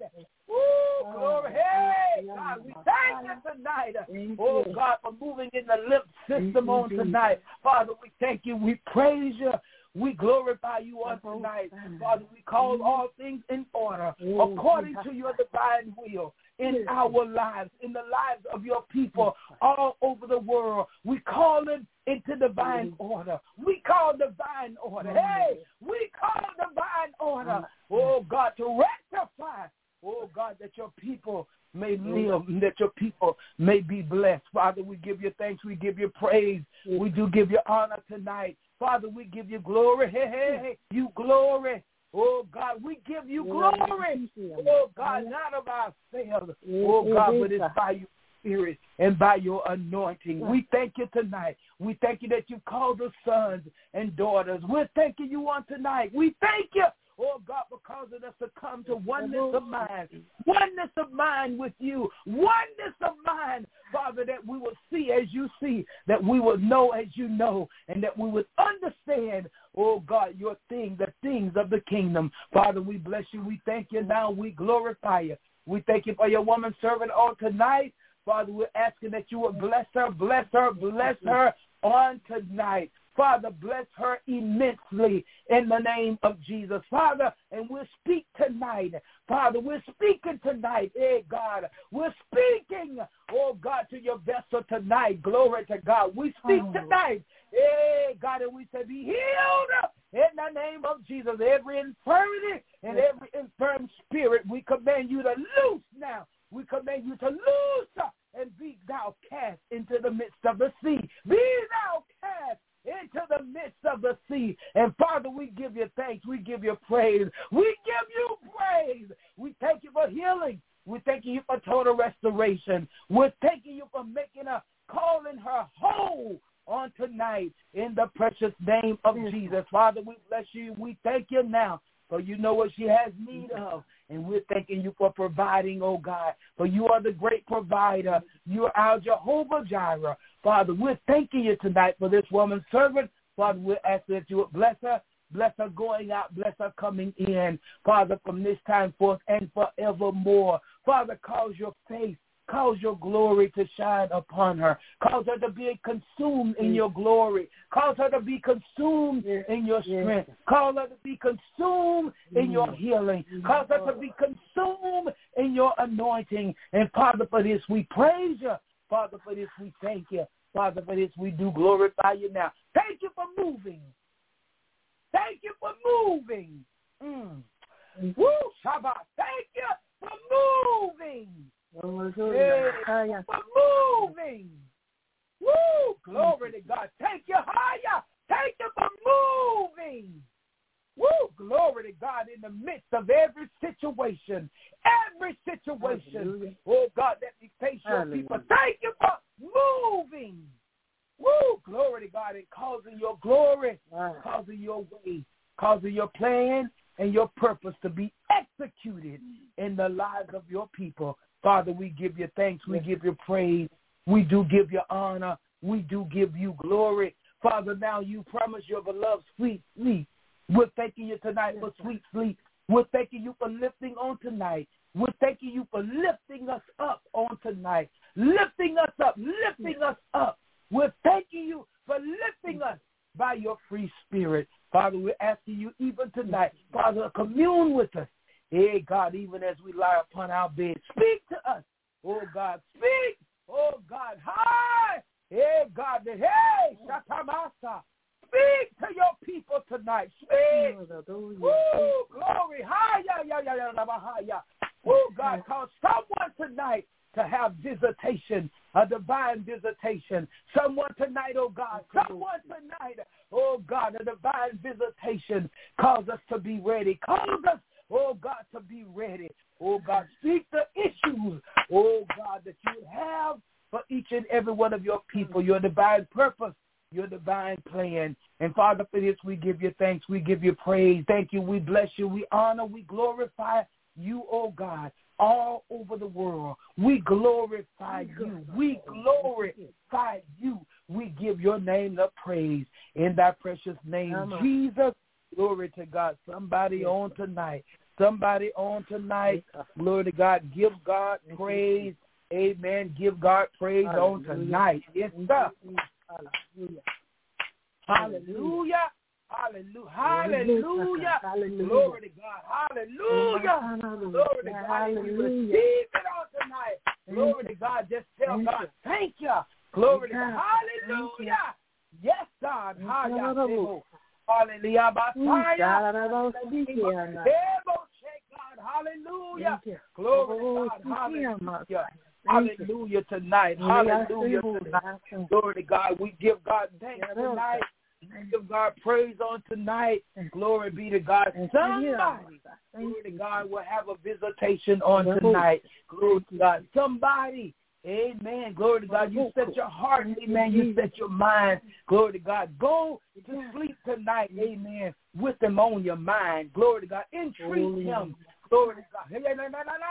Oh, glory. Hey, God, we thank you tonight. Oh, God, for moving in the lymph system on tonight. Father, we thank you. We praise you. We glorify you on tonight. Father, we call all things in order according to your divine will in our lives, in the lives of your people all over the world. We call it into divine order. We call divine order. Hey, we call divine order. Oh, God, to rectify. Oh, God, that your people may live, that your people may be blessed. Father, we give you thanks. We give you praise. We do give you honor tonight. Father, we give you glory. Hey, hey, hey, you glory. Oh, God, we give you glory. Oh, God, not of ourselves. Oh, God, but it's by your Spirit and by your anointing. We thank you tonight. We thank you that you called us sons and daughters. We're thanking you on tonight. We thank you. Oh, God, for causing us to come to oneness of mind, oneness of mind with you, oneness of mind, Father, that we will see as you see, that we will know as you know, and that we would understand, oh, God, your thing, the things of the kingdom. Father, we bless you. We thank you now. We glorify you. We thank you for your woman servant on tonight. Father, we're asking that you would bless her, bless her, bless her on tonight. Father, bless her immensely in the name of Jesus. Father, and we'll speak tonight. Father, we're speaking tonight. Hey, God, we're speaking, oh, God, to your vessel tonight. Glory to God. We speak tonight. Hey, God, and we say be healed in the name of Jesus. Every infirmity and every infirm spirit, we command you to loose now. We command you to loose and be thou cast into the midst of the sea. Be thou cast into the midst of the sea. And Father, we give you thanks. We give you praise. We give you praise. We thank you for healing. We're thanking you for total restoration. We're thanking you for making her, calling her whole on tonight in the precious name of Jesus. Father, we bless you. We thank you now, for you know what she has need of. And we're thanking you for providing, oh God, for you are the great provider. You are our Jehovah Jireh. Father, we're thanking you tonight for this woman's servant. Father, we're asking that you would bless her, bless her going out, bless her coming in. Father, from this time forth and forevermore. Father, cause your face, cause your glory to shine upon her. Cause her to be consumed in your glory. Cause her to be consumed in your strength. Cause her to be consumed in your healing. Cause her to be consumed in your anointing. And Father, for this we praise you. Father, for this we thank you. Father, for this we do glorify you now. Thank you for moving. Thank you for moving. Mm. Woo, Shabbat. Thank you for moving. Hey, for moving. Woo, glory to God. Thank you, higher. Thank you for moving. Woo, glory to God in the midst of every situation. Every situation. Hallelujah. Oh, God, that we face your Hallelujah. People. Thank you for moving. Woo, glory to God and causing your glory, wow. causing your way, causing your plan and your purpose to be executed in the lives of your people. Father, we give you thanks. We give you praise. We do give you honor. We do give you glory. Father, now you promise your beloved sweet sleep. We're thanking you tonight for sweet sleep. We're thanking you for lifting on tonight. We're thanking you for lifting us up on tonight. Lifting us up, lifting us up. We're thanking you for lifting us by your free spirit. Father, we're asking you even tonight, Father, commune with us. Hey, God, even as we lie upon our bed, speak to us. Oh, God, speak. Oh, God, hi. Hey, God, hey, Shatamasa. Speak to your people tonight. Speak. Woo, glory. Hi, yeah, yeah, yeah, yeah, yeah, yeah. Oh, God, cause someone tonight to have visitation, a divine visitation. Someone tonight, oh God, someone tonight, oh God, a divine visitation. Cause us to be ready. Cause us, oh God, to be ready. Oh God, speak the issues, oh God, that you have for each and every one of your people, your divine purpose, your divine plan. And Father, for this we give you thanks, we give you praise. Thank you, we bless you, we honor, we glorify you, oh God, all over the world. We glorify you, we glorify you. We give your name the praise in thy precious name, Jesus. Glory to God. Somebody on tonight, somebody on tonight, glory to God. Give God praise. Amen. Give God praise on tonight. Yes, sir. Hallelujah. Hallelujah. Hallelujah. Hallelujah. Glory to God. Hallelujah. Glory to God. If you receive it on tonight, glory to God. Just tell God, thank you. Glory to God. Hallelujah. Yes, God. Hallelujah. Hallelujah. Hallelujah. Glory to God. Hallelujah. Hallelujah tonight. Hallelujah tonight. Glory to God. We give God thanks tonight. We give God praise on tonight. Glory be to God. Somebody, glory to God, will have a visitation on tonight. Glory to God. Somebody, amen. Glory to God. You set your heart, amen. You set your mind. Glory to God. Go to sleep tonight, amen, with him on your mind. Glory to God. Entreat him. Glory to God.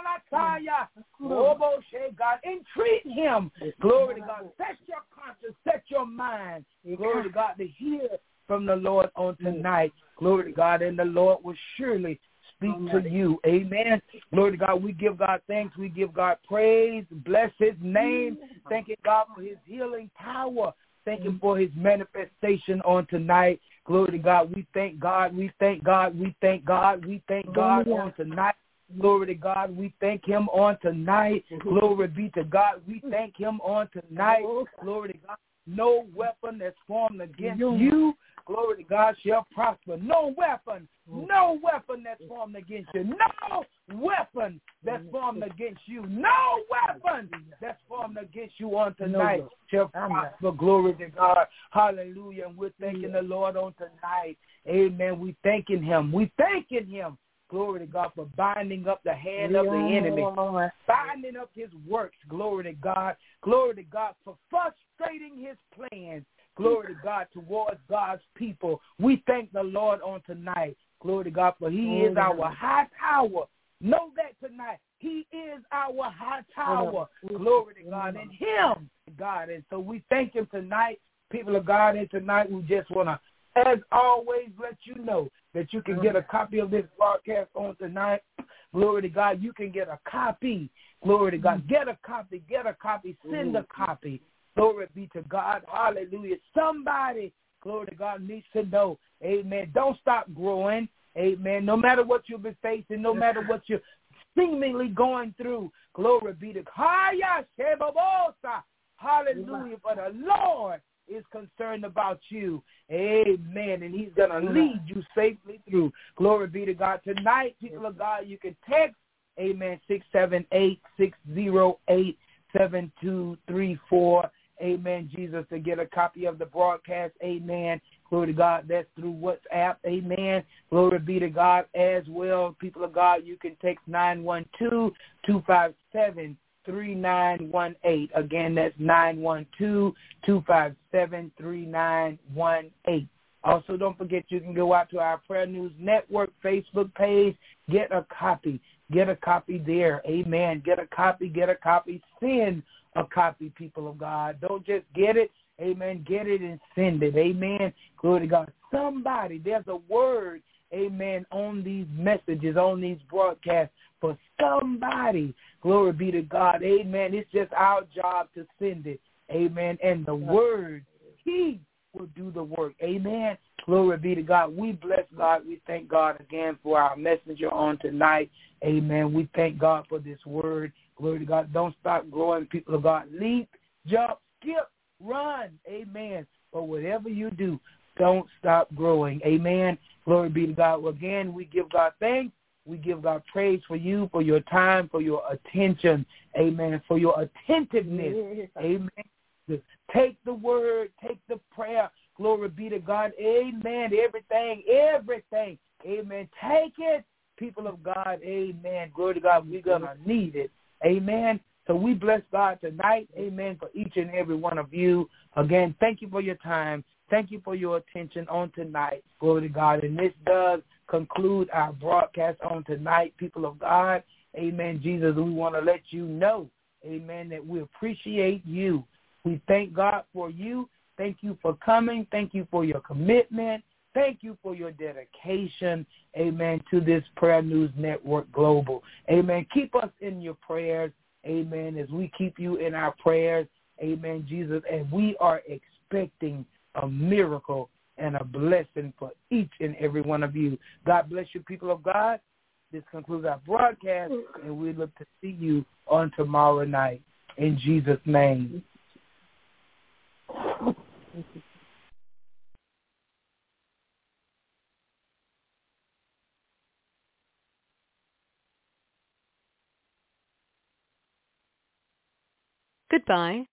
God. Entreat him. Glory to God. Set your conscience, set your mind. Glory to God, to hear from the Lord on tonight. Glory to God. And the Lord will surely speak to you. Amen. Glory to God. We give God thanks. We give God praise. Bless his name. Thanking God for his healing power. Thank him for his manifestation on tonight. Glory to God. We thank God. We thank God. We thank God. We thank God on tonight. Glory to God. We thank him on tonight. Glory be to God. We thank him on tonight. Glory to God. No weapon that's formed against you, glory to God, shall prosper. No weapon, no weapon that's formed against you. No weapon that's formed against you. No weapon that's formed against you on tonight shall prosper. Glory to God. Hallelujah. And we're thanking the Lord on tonight. Amen. We thanking him. We thanking him. Glory to God for binding up the hand of the enemy, binding up his works. Glory to God. Glory to God for frustrating his plans. Glory to God towards God's people. We thank the Lord on tonight. Glory to God for he is our high tower. Know that tonight. He is our high tower. Glory to God. And him, God. And so we thank him tonight. People of God, and tonight we just want to, as always, let you know that you can get a copy of this broadcast on tonight. Glory to God. You can get a copy. Glory to God. Get a copy. Get a copy. Send a copy. Glory be to God. Hallelujah. Somebody, glory to God, needs to know. Amen. Don't stop growing. Amen. No matter what you've been facing, no matter what you're seemingly going through, glory be to God. Hallelujah. For the Lord is concerned about you. Amen. And he's going to lead you safely through. Glory be to God. Tonight, people of God, you can text, amen, six seven eight, six zero eight, seven two three four. Amen, Jesus, to get a copy of the broadcast. Amen. Glory to God. That's through WhatsApp. Amen. Glory be to God as well. People of God, you can text nine one two, two five seven, three nine one eight. Again, that's nine one two, two five seven, three nine one eight. Also, don't forget you can go out to our Prayer News Network Facebook page. Get a copy. Get a copy there. Amen. Get a copy. Get a copy. Send a copy, people of God. Don't just get it. Amen. Get it and send it. Amen. Glory to God. Somebody, there's a word, amen, on these messages, on these broadcasts for somebody. Glory be to God. Amen. It's just our job to send it. Amen. And the word, he will do the work. Amen. Glory be to God. We bless God. We thank God again for our messenger on tonight. Amen. We thank God for this word. Glory to God. Don't stop growing, people of God. Leap, jump, skip, run. Amen. But whatever you do, don't stop growing. Amen. Glory be to God. Well, again, we give God thanks. We give God praise for you, for your time, for your attention. Amen. For your attentiveness. Amen. Take the word. Take the prayer. Glory be to God. Amen. Everything, everything. Amen. Take it People of God, amen. Glory to God, we're going to need it. Amen. So we bless God tonight, amen, for each and every one of you. Again, thank you for your time. Thank you for your attention on tonight. Glory to God. And this does conclude our broadcast on tonight, people of God. Amen, Jesus. We want to let you know, amen, that we appreciate you. We thank God for you. Thank you for coming. Thank you for your commitment. Thank you for your dedication, amen, to this Prayer News Network Global. Amen. Keep us in your prayers, amen, as we keep you in our prayers, amen, Jesus. And we are expecting a miracle and a blessing for each and every one of you. God bless you, people of God. This concludes our broadcast, and we look to see you on tomorrow night. In Jesus' name. Goodbye.